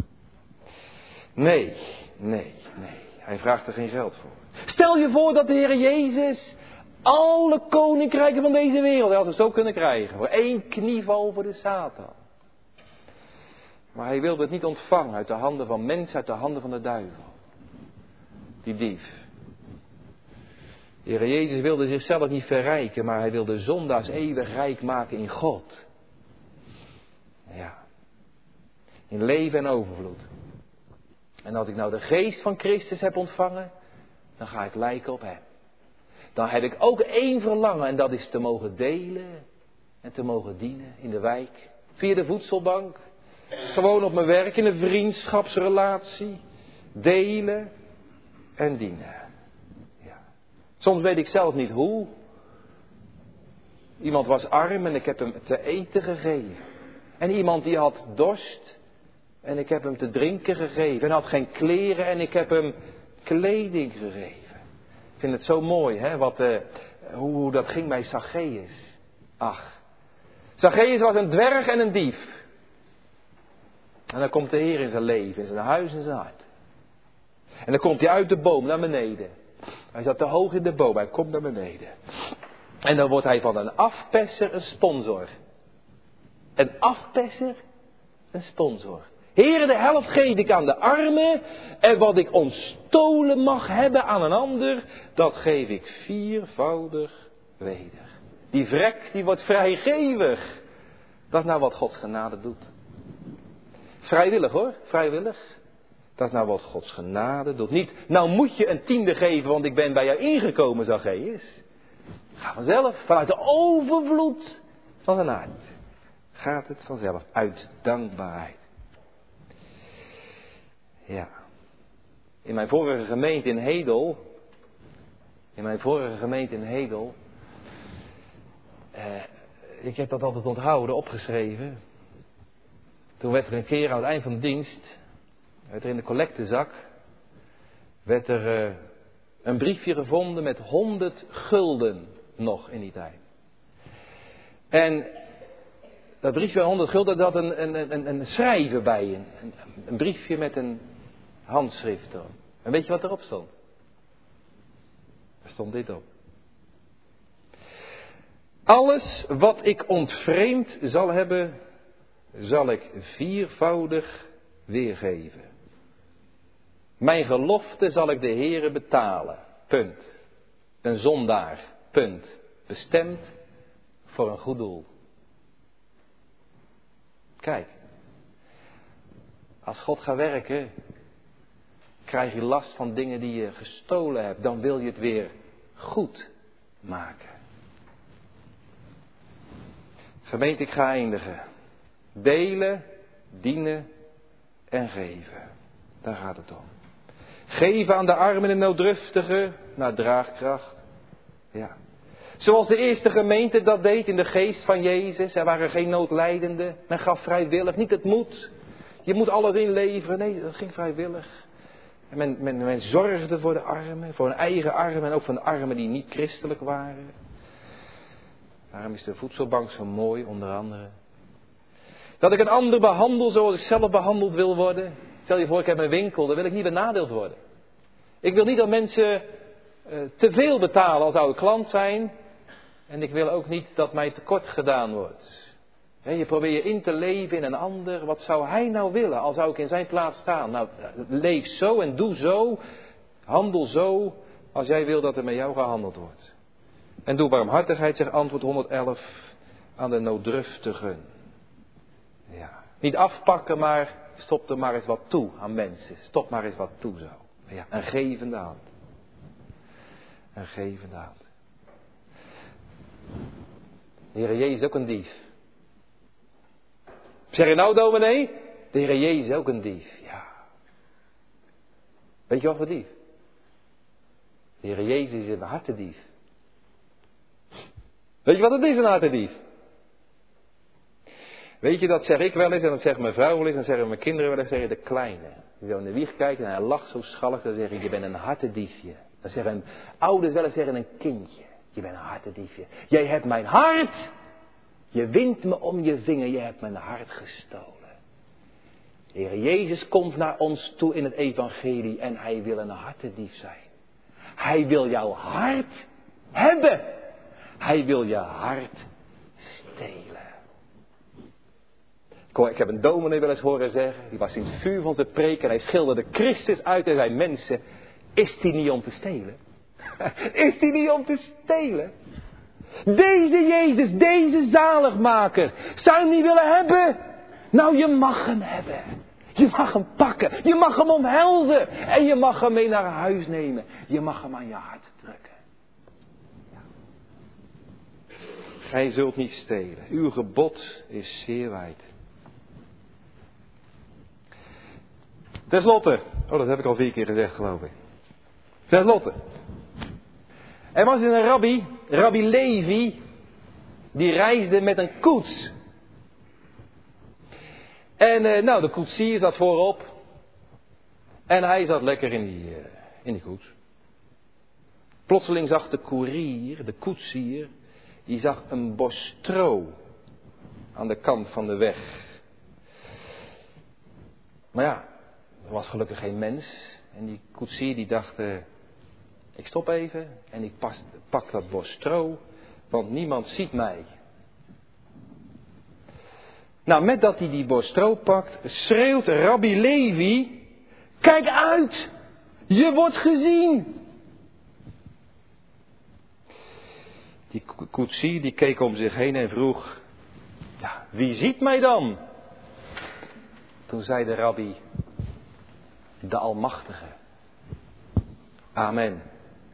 Nee. Hij vraagt er geen geld voor. Stel je voor dat de Heer Jezus... alle koninkrijken van deze wereld, hij had het zo kunnen krijgen. Voor 1 knieval voor de Satan. Maar hij wilde het niet ontvangen uit de handen van mensen, uit de handen van de duivel. Die dief. De Heer Jezus wilde zichzelf niet verrijken, maar hij wilde zondaars eeuwig rijk maken in God. Ja. In leven en overvloed. En als ik nou de geest van Christus heb ontvangen, dan ga ik lijken op hem. Dan heb ik ook 1 verlangen en dat is te mogen delen en te mogen dienen in de wijk. Via de voedselbank, gewoon op mijn werk, in een vriendschapsrelatie. Delen en dienen. Ja. Soms weet ik zelf niet hoe. Iemand was arm en ik heb hem te eten gegeven. En iemand die had dorst en ik heb hem te drinken gegeven. En had geen kleren en ik heb hem kleding gegeven. Ik vind het zo mooi, hè, hoe dat ging bij Zacchaeus. Ach, Zacchaeus was een dwerg en een dief. En dan komt de Heer in zijn leven, in zijn huis en zijn hart. En dan komt hij uit de boom naar beneden. Hij zat te hoog in de boom, hij komt naar beneden. En dan wordt hij van een afperser een sponsor. Een afperser, een sponsor. Heere, de helft geef ik aan de armen. En wat ik ontstolen mag hebben aan een ander, dat geef ik viervoudig weder. Die vrek, die wordt vrijgevig. Dat is nou wat Gods genade doet. Vrijwillig hoor, vrijwillig. Dat is nou wat Gods genade doet. Niet, nou moet je een tiende geven, want ik ben bij jou ingekomen, Zacchaeus. Ga vanzelf, vanuit de overvloed van zijn hart. Gaat het vanzelf, uit dankbaarheid. Ja. In mijn vorige gemeente in Hedel. Ik heb dat altijd onthouden, opgeschreven. Toen werd er een keer aan het eind van de dienst, werd er in de collectezak, werd er een briefje gevonden met 100 gulden nog in die tijd. En dat briefje van 100 gulden, dat had een schrijver bij. Een briefje met een handschrift erop. En weet je wat erop stond? Er stond dit op. Alles wat ik ontvreemd zal hebben, zal ik viervoudig weergeven. Mijn gelofte zal ik de Heere betalen. Punt. Een zondaar. Punt. Bestemd voor een goed doel. Kijk. Als God gaat werken, krijg je last van dingen die je gestolen hebt. Dan wil je het weer goed maken. Gemeente, ik ga eindigen. Delen, dienen en geven. Daar gaat het om. Geven aan de armen en nooddruftigen naar draagkracht. Ja. Zoals de eerste gemeente dat deed in de geest van Jezus. Er waren geen noodlijdenden. Men gaf vrijwillig. Niet het moet. Je moet alles inleveren. Nee, dat ging vrijwillig. En men zorgde voor de armen. Voor hun eigen armen. En ook voor de armen die niet christelijk waren. Daarom is de voedselbank zo mooi, onder andere. Dat ik een ander behandel zoals ik zelf behandeld wil worden. Stel je voor, ik heb een winkel. Dan wil ik niet benadeeld worden. Ik wil niet dat mensen te veel betalen als zou ik klant zijn. En ik wil ook niet dat mij tekort gedaan wordt. Je probeert je in te leven in een ander. Wat zou hij nou willen als zou ik in zijn plaats staan? Nou, leef zo en doe zo. Handel zo als jij wil dat er met jou gehandeld wordt. En doe barmhartigheid, zegt antwoord 111, aan de nooddruftigen. Ja. Niet afpakken, maar stop er maar eens wat toe aan mensen. Stop maar eens wat toe zo. Ja, een gevende hand. Een gevende hand. De Heer Jezus is ook een dief. Zeg je nou, dominee? De Heer Jezus is ook een dief. Ja. Weet je wat voor dief? De Heer Jezus is een hartedief. Weet je wat het is, een hartedief? Weet je, dat zeg ik wel eens en dat zegt mijn vrouw wel eens en dat zeggen mijn kinderen wel eens, zeggen de kleine. Die zo in de wieg kijkt en hij lacht zo schallig, dan zeg ik, je bent een hartediefje. Dan zeggen ouders wel eens tegen een kindje, je bent een hartediefje. Jij hebt mijn hart, je wint me om je vinger, je hebt mijn hart gestolen. De Heer Jezus komt naar ons toe in het evangelie en hij wil een hartedief zijn. Hij wil jouw hart hebben. Hij wil je hart stelen. Ik heb een dominee wel eens horen zeggen. Die was in het vuur van zijn preek en hij schilderde Christus uit en zei, mensen, is die niet om te stelen? Is die niet om te stelen? Deze Jezus, deze zaligmaker, zou je hem niet willen hebben? Nou, je mag hem hebben. Je mag hem pakken. Je mag hem omhelzen. En je mag hem mee naar huis nemen. Je mag hem aan je hart drukken. Gij zult niet stelen. Uw gebod is zeer wijd. Ten slotte. Oh, dat heb ik al 4 keer gezegd, geloof ik. Ten slotte. Er was een Rabbi Levi. Die reisde met een koets. En de koetsier zat voorop. En hij zat lekker in die koets. Plotseling zag de koerier, de koetsier, die zag een bos stro aan de kant van de weg. Maar ja, Er was gelukkig geen mens. En die koetsier die dacht, ik stop even en ik pak dat bos stro, want niemand ziet mij. Nou, met dat hij die bos stro pakt, schreeuwt Rabbi Levi, kijk uit, je wordt gezien. Die koetsier die keek om zich heen en vroeg, ja, wie ziet mij dan? Toen zei de rabbi, de Almachtige. Amen.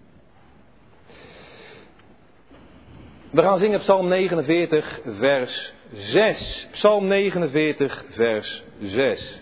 We gaan zingen Psalm 49, vers 6. Psalm 49, vers 6.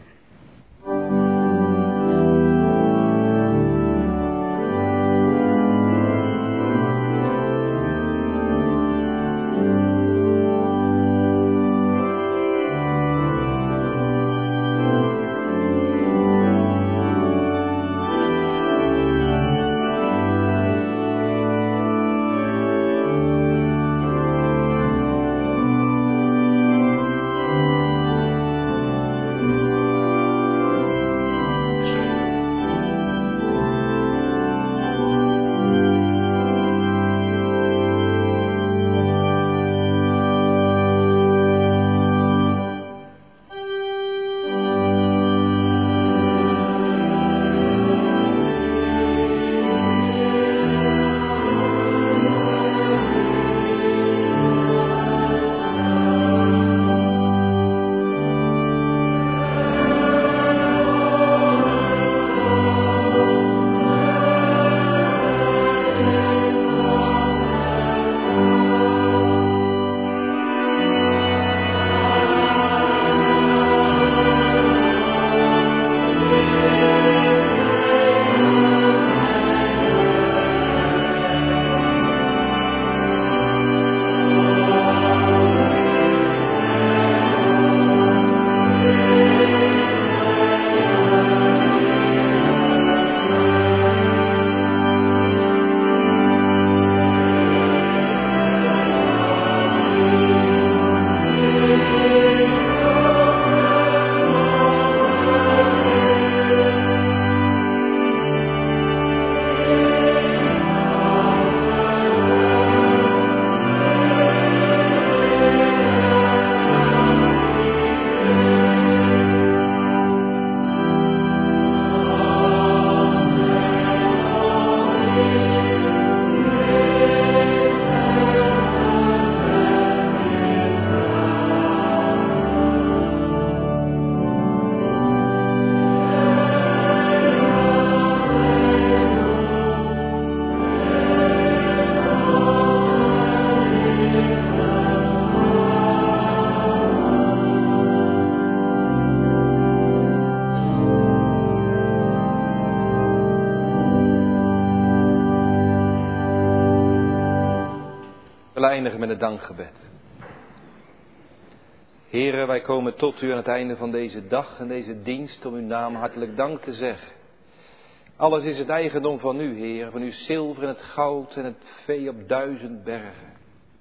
We eindigen met het dankgebed. Heren, wij komen tot u aan het einde van deze dag en deze dienst om uw naam hartelijk dank te zeggen. Alles is het eigendom van u, Heer, van uw zilver en het goud en het vee op 1000 bergen.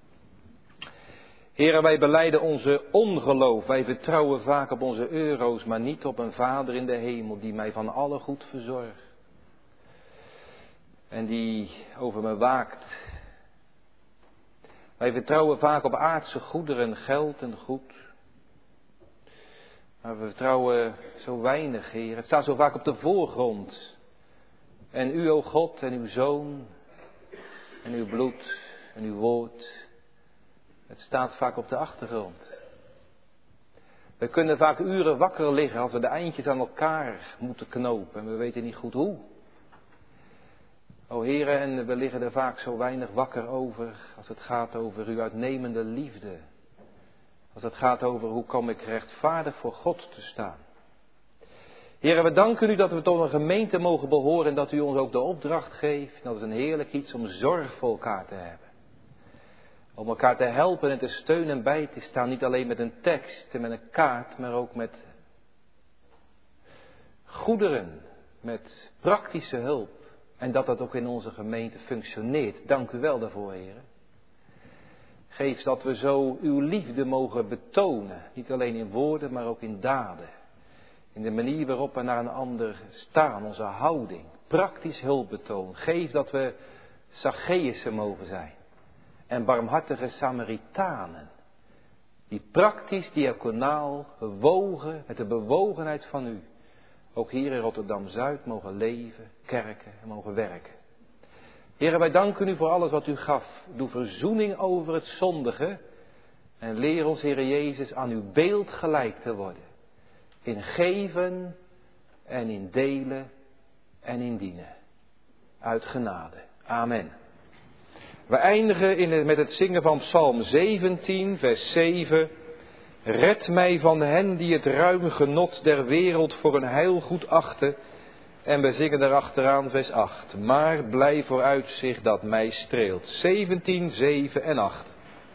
Heren, wij belijden onze ongeloof. Wij vertrouwen vaak op onze euro's, maar niet op een Vader in de hemel die mij van alle goed verzorgt. En die over me waakt. Wij vertrouwen vaak op aardse goederen, geld en goed. Maar we vertrouwen zo weinig, Heer. Het staat zo vaak op de voorgrond. En u, o God, en uw Zoon, en uw bloed, en uw woord. Het staat vaak op de achtergrond. We kunnen vaak uren wakker liggen als we de eindjes aan elkaar moeten knopen. En we weten niet goed hoe. O Heere, en we liggen er vaak zo weinig wakker over als het gaat over uw uitnemende liefde. Als het gaat over hoe kom ik rechtvaardig voor God te staan. Heere, we danken u dat we tot een gemeente mogen behoren en dat u ons ook de opdracht geeft. Dat is een heerlijk iets om zorg voor elkaar te hebben. Om elkaar te helpen en te steunen en bij te staan. Niet alleen met een tekst en met een kaart, maar ook met goederen. Met praktische hulp. En dat dat ook in onze gemeente functioneert. Dank u wel daarvoor, Heer. Geef dat we zo uw liefde mogen betonen. Niet alleen in woorden, maar ook in daden. In de manier waarop we naar een ander staan, onze houding. Praktisch hulpbetoon. Geef dat we Zacchaeusen mogen zijn. En barmhartige Samaritanen. Die praktisch, diaconaal, bewogen, met de bewogenheid van u. Ook hier in Rotterdam-Zuid mogen leven, kerken en mogen werken. Heren, wij danken u voor alles wat u gaf. Doe verzoening over het zondige. En leer ons, Heere Jezus, aan uw beeld gelijk te worden. In geven en in delen en in dienen. Uit genade. Amen. We eindigen met het zingen van Psalm 17, vers 7. Red mij van hen die het ruime genot der wereld voor een heilgoed achten. En we zingen daarachteraan vers 8. Maar blij vooruitzicht dat mij streelt. 17, 7 en 8.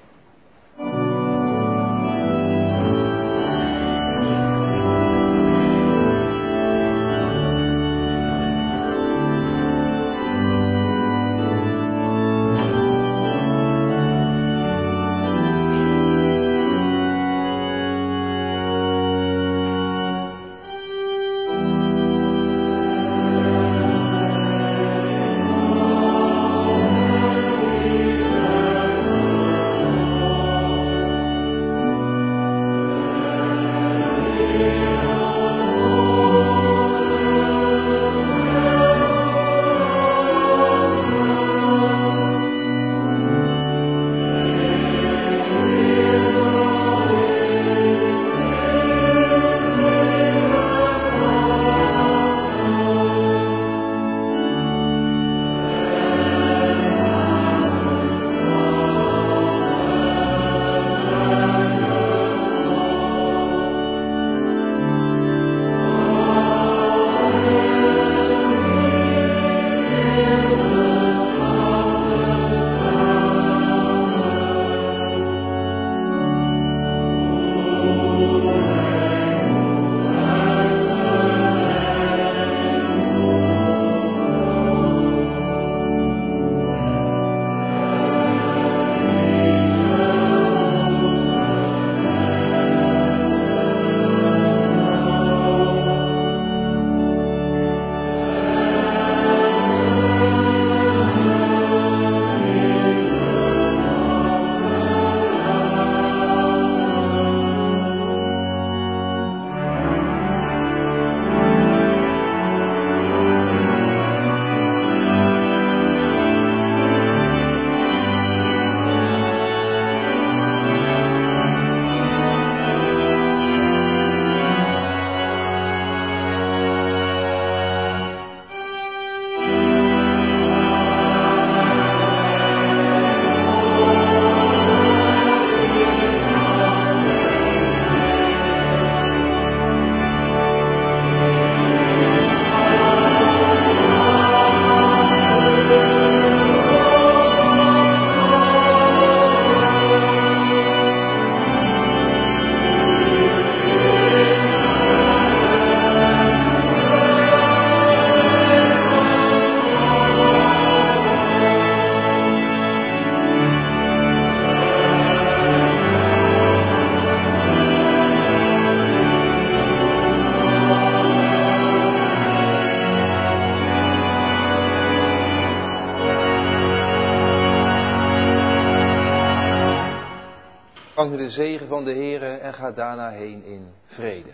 Ontvang de zegen van de Heere en ga daarna heen in vrede.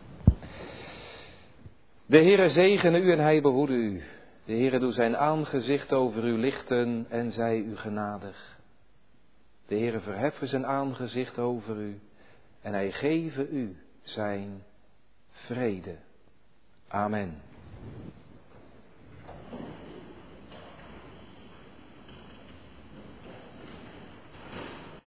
De Heere zegene u en hij behoede u. De Heere doe zijn aangezicht over u lichten en zij u genadig. De Heere verheffe zijn aangezicht over u en hij geve u zijn vrede. Amen.